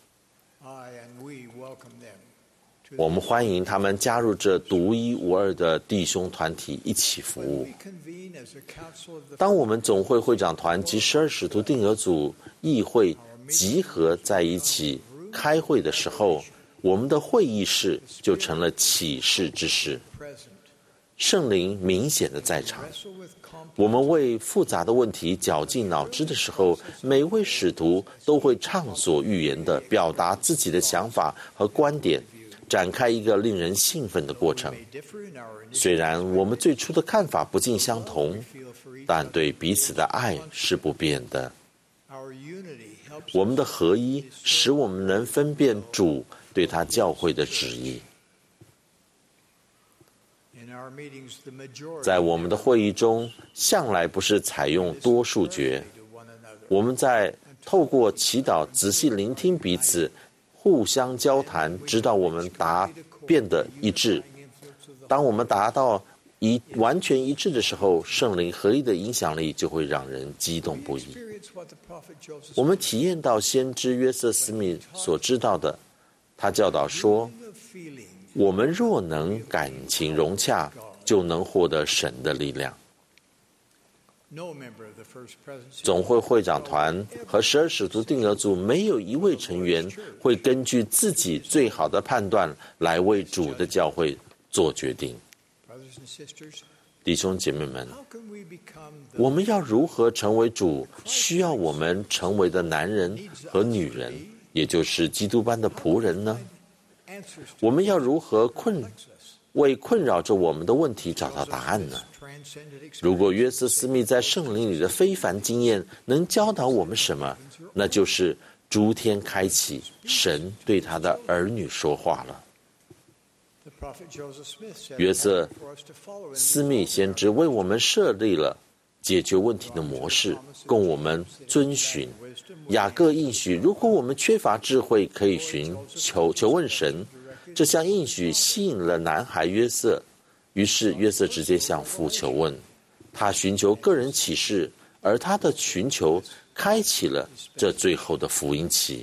A: 我们欢迎他们加入这独一无二的弟兄团体，一起服务。当我们总会会长团及十二使徒定额组议会集合在一起开会的时候，我们的会议室就成了启示之室。圣灵明显的在场。我们为复杂的问题绞尽脑汁的时候，每位使徒都会畅所欲言地表达自己的想法和观点，展开一个令人兴奋的过程。虽然我们最初的看法不尽相同，但对彼此的爱是不变的。我们的合一使我们能分辨主对他教会的旨意。在我们的会议中，向来不是采用多数决，我们在透过祈祷仔细聆听彼此，互相交谈，直到我们达变得一致。当我们达到一完全一致的时候，圣灵合一的影响力就会让人激动不已。我们体验到先知约瑟斯密所知道的，他教导说，我们若能感情融洽，就能获得神的力量。总会会长团和十二使徒定额组没有一位成员会根据自己最好的判断来为主的教会做决定。弟兄姐妹们，我们要如何成为主需要我们成为的男人和女人，也就是基督般的仆人呢？我们要如何困为困扰着我们的问题找到答案呢？如果约瑟斯密在圣灵里的非凡经验能教导我们什么，那就是诸天开启，神对他的儿女说话了。约瑟斯密先知为我们设立了解决问题的模式，供我们遵循。雅各应许，如果我们缺乏智慧，可以寻求求问神。这项应许吸引了男孩约瑟，于是约瑟直接向父求问，他寻求个人启示，而他的寻求开启了这最后的福音期。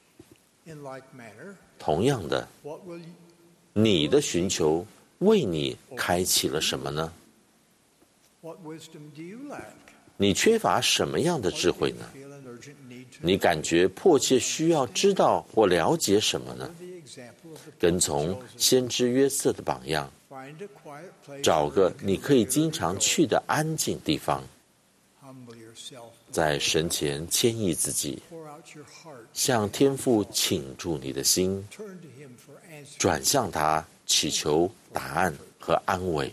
A: 同样的，你的寻求为你开启了什么呢？你缺乏什么样的智慧呢？你感觉迫切需要知道或了解什么呢？跟从先知约瑟的榜样，找个你可以经常去的安静地方，在神前谦抑自己，向天父倾注你的心，转向他祈求答案和安慰。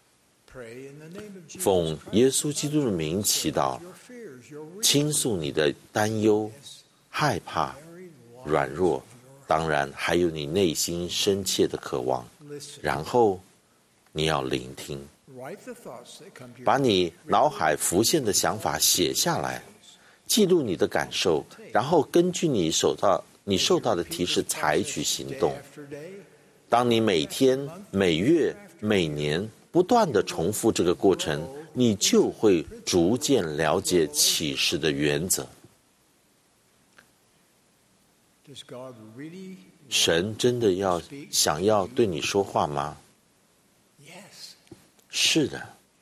A: 奉耶稣基督的名祈祷，倾诉你的担忧、害怕、软弱，当然还有你内心深切的渴望。然后你要聆听，把你脑海浮现的想法写下来，记录你的感受，然后根据你受到你受到的提示采取行动。当你每天、每月、每年不断地重复这个过程，你就会逐渐了解启示的原则。神真的要想要对你说话吗？是的。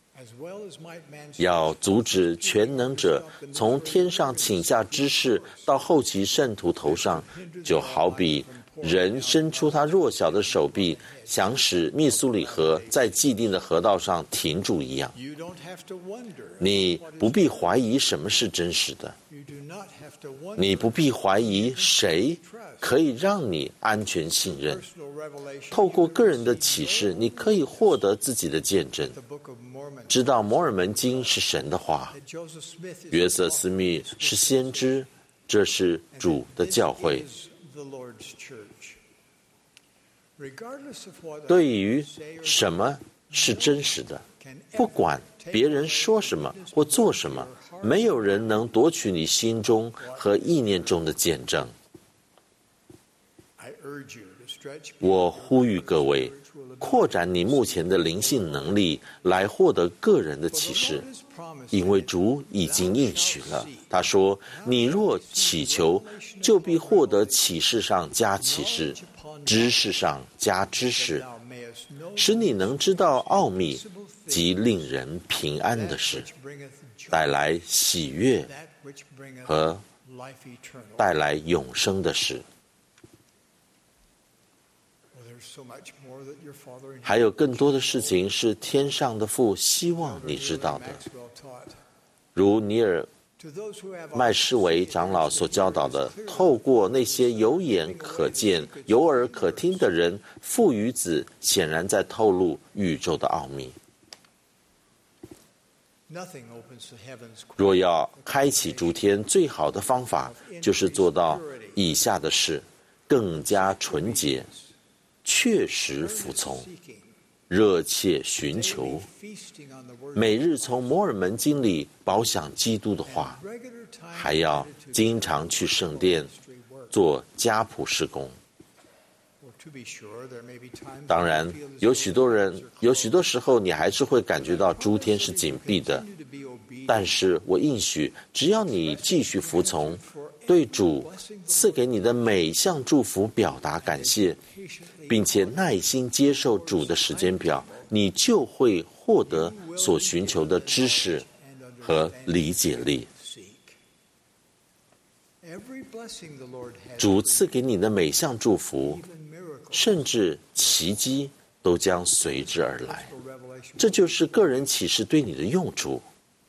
A: 要阻止全能者从天上倾下知识到后期圣徒头上，就好比人伸出他弱小的手臂，想使密苏里河在既定的河道上停住一样。你不必怀疑什么是真实的，你不必怀疑谁可以让你安全信任。透过个人的启示，你可以获得自己的见证，知道摩尔门经是神的话，约瑟斯密是先知，这是主的教会， 对于什么是真实的，不管别人说什么或做什么，没有人能夺取你心中和意念中的见证。我呼吁各位，扩展你目前的灵性能力，来获得个人的启示，因为主已经应许了。他说：“你若祈求，就必获得启示上加启示，知识上加知识，使你能知道奥秘及令人平安的事，带来喜悦和带来永生的事。”还有更多的事情是天上的父希望你知道的，如尼尔麦施维长老所教导的，透过那些有眼可见、有耳可听的人，父与子显然在透露宇宙的奥秘。若要开启诸天，最好的方法就是做到以下的事：更加纯洁，确实服从，热切寻求，每日从摩尔门经里饱享基督的话，还要经常去圣殿做家谱事工。当然，有许多人，有许多时候你还是会感觉到诸天是紧闭的，但是我应许，只要你继续服从，对主赐给你的每一项祝福表达感谢，并且耐心接受主的时间表，你就会获得所寻求的知识和理解力。主赐给你的每项祝福，甚至奇迹都将随之而来。这就是个人启示对你的用处。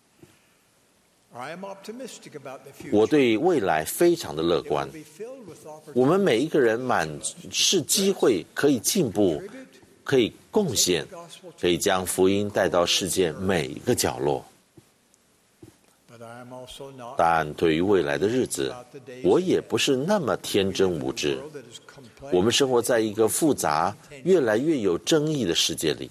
A: 我对未来非常的乐观。我们每一个人满是机会，可以进步，可以贡献，可以将福音带到世界每一个角落。但对于未来的日子，我也不是那么天真无知。我们生活在一个复杂、越来越有争议的世界里，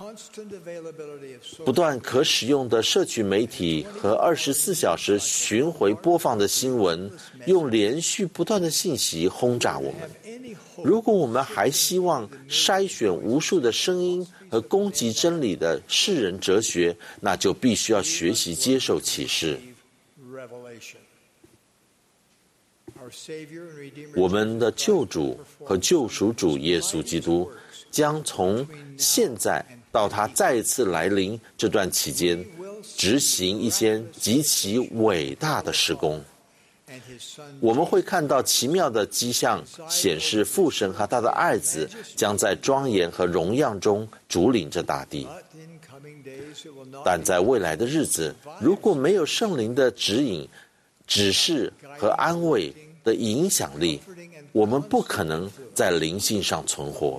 A: 不断可使用的社区媒体和二十四小时巡回播放的新闻，用连续不断的信息轰炸我们。如果我们还希望筛选无数的声音和攻击真理的世人哲学，那就必须要学习接受启示。我们的救主和救赎主耶稣基督将从现在到他再次来临这段期间，执行一些极其伟大的事工。我们会看到奇妙的迹象，显示父神和他的爱子将在庄严和荣耀中主领着大地。但在未来的日子，如果没有圣灵的指引、指示和安慰的影响力，我们不可能在灵性上存活。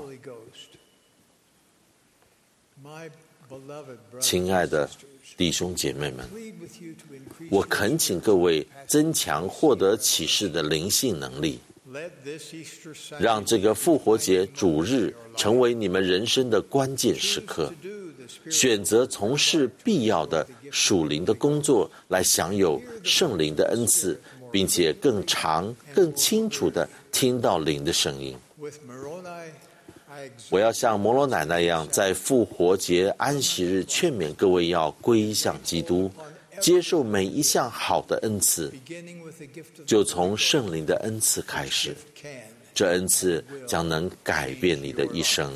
A: 亲爱的弟兄姐妹们，我恳请各位增强获得启示的灵性能力，让这个复活节主日成为你们人生的关键时刻，选择从事必要的属灵的工作，来享有圣灵的恩赐，并且更长、更清楚地听到灵的声音。我要像摩罗奶奶一样，在复活节安息日劝勉各位要归向基督，接受每一项好的恩赐，就从圣灵的恩赐开始。这恩赐将能改变你的一生。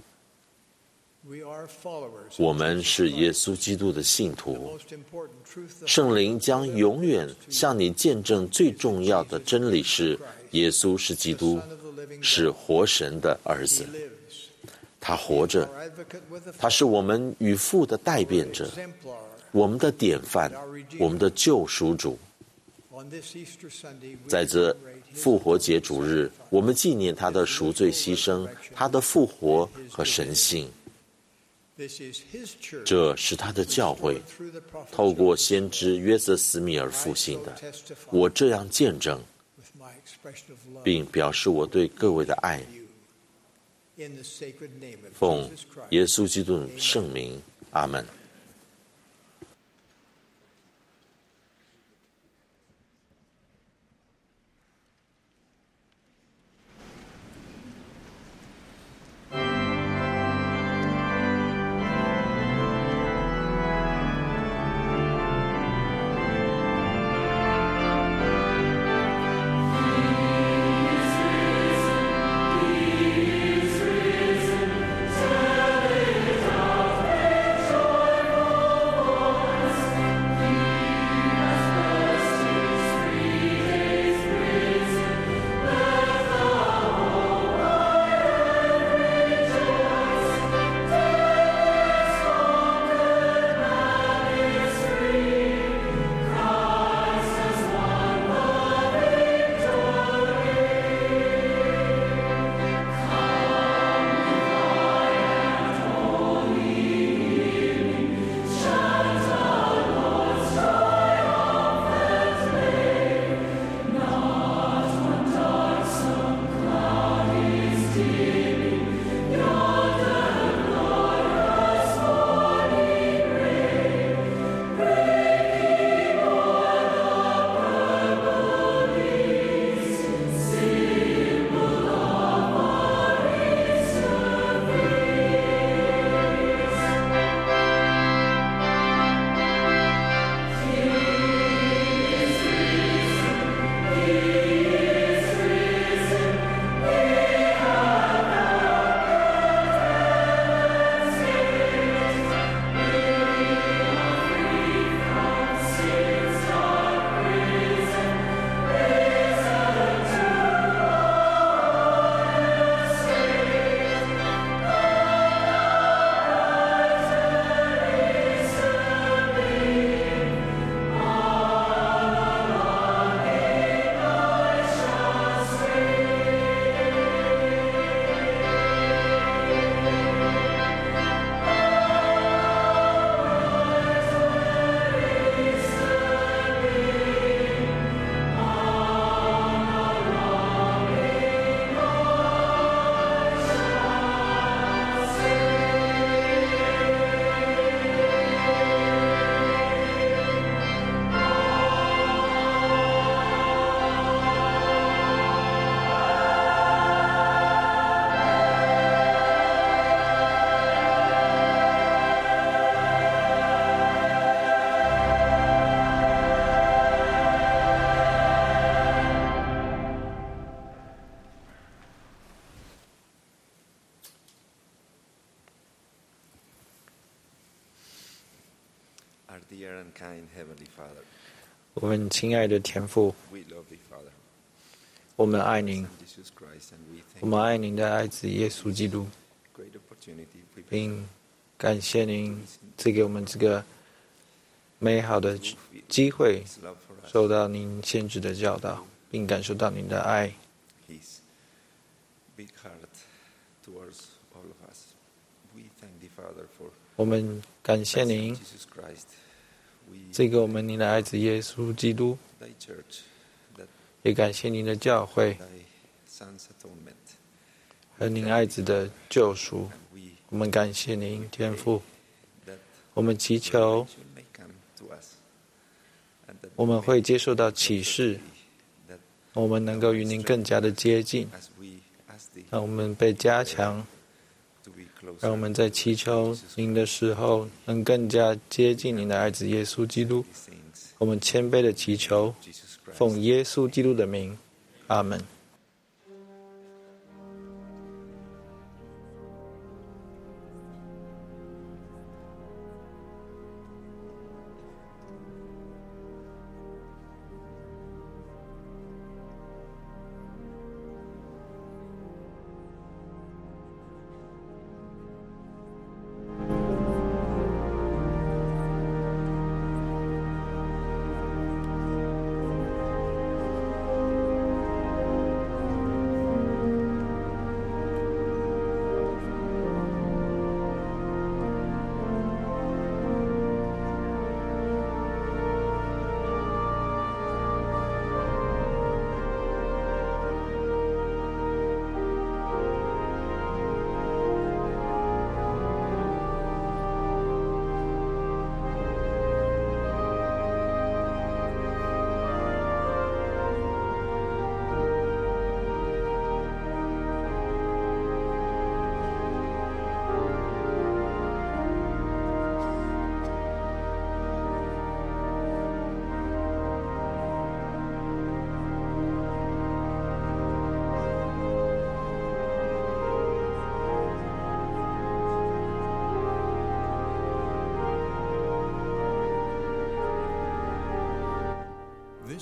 A: 我们是耶稣基督的信徒，圣灵将永远向你见证最重要的真理是：耶稣是基督，是活神的儿子。他活着，他是我们与父的代辩者，我们的典范，我们的救赎主。在这复活节主日，我们纪念他的赎罪牺牲，他的复活和神性。这是他的教会，透过先知约瑟斯米尔复兴的。我这样见证， 并表示我对各位的爱。奉耶稣基督的圣名，阿门。
C: 我们亲爱的天父，我们爱您，我们爱您的爱子耶稣基督，并感谢您赐给我们这个美好的机会，受到您先知的教导，并感受到您的爱。我们感谢您赐给我们您的爱子耶稣基督，也感谢您的教会和您爱子的救赎。我们感谢您，天父。我们祈求我们会接受到启示，我们能够与您更加的接近，让我们被加强，让我们在祈求您的时候能更加接近您的爱子耶稣基督。我们谦卑的祈求，奉耶稣基督的名，阿门。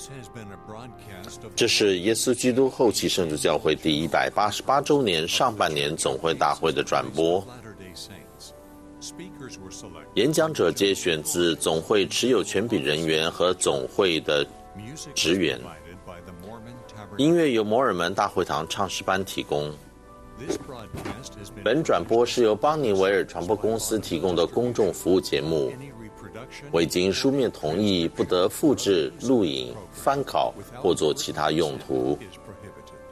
A: 这是耶稣基督后期圣主教会第一百八十八周年上半年总会大会的转播。演讲者皆选自总会持有权柄人员和总会的职员。音乐由摩尔门大会堂唱诗班提供。本转播是由邦尼维尔传播公司提供的公众服务节目，未经书面同意不得复制、录影、翻拷或做其他用途。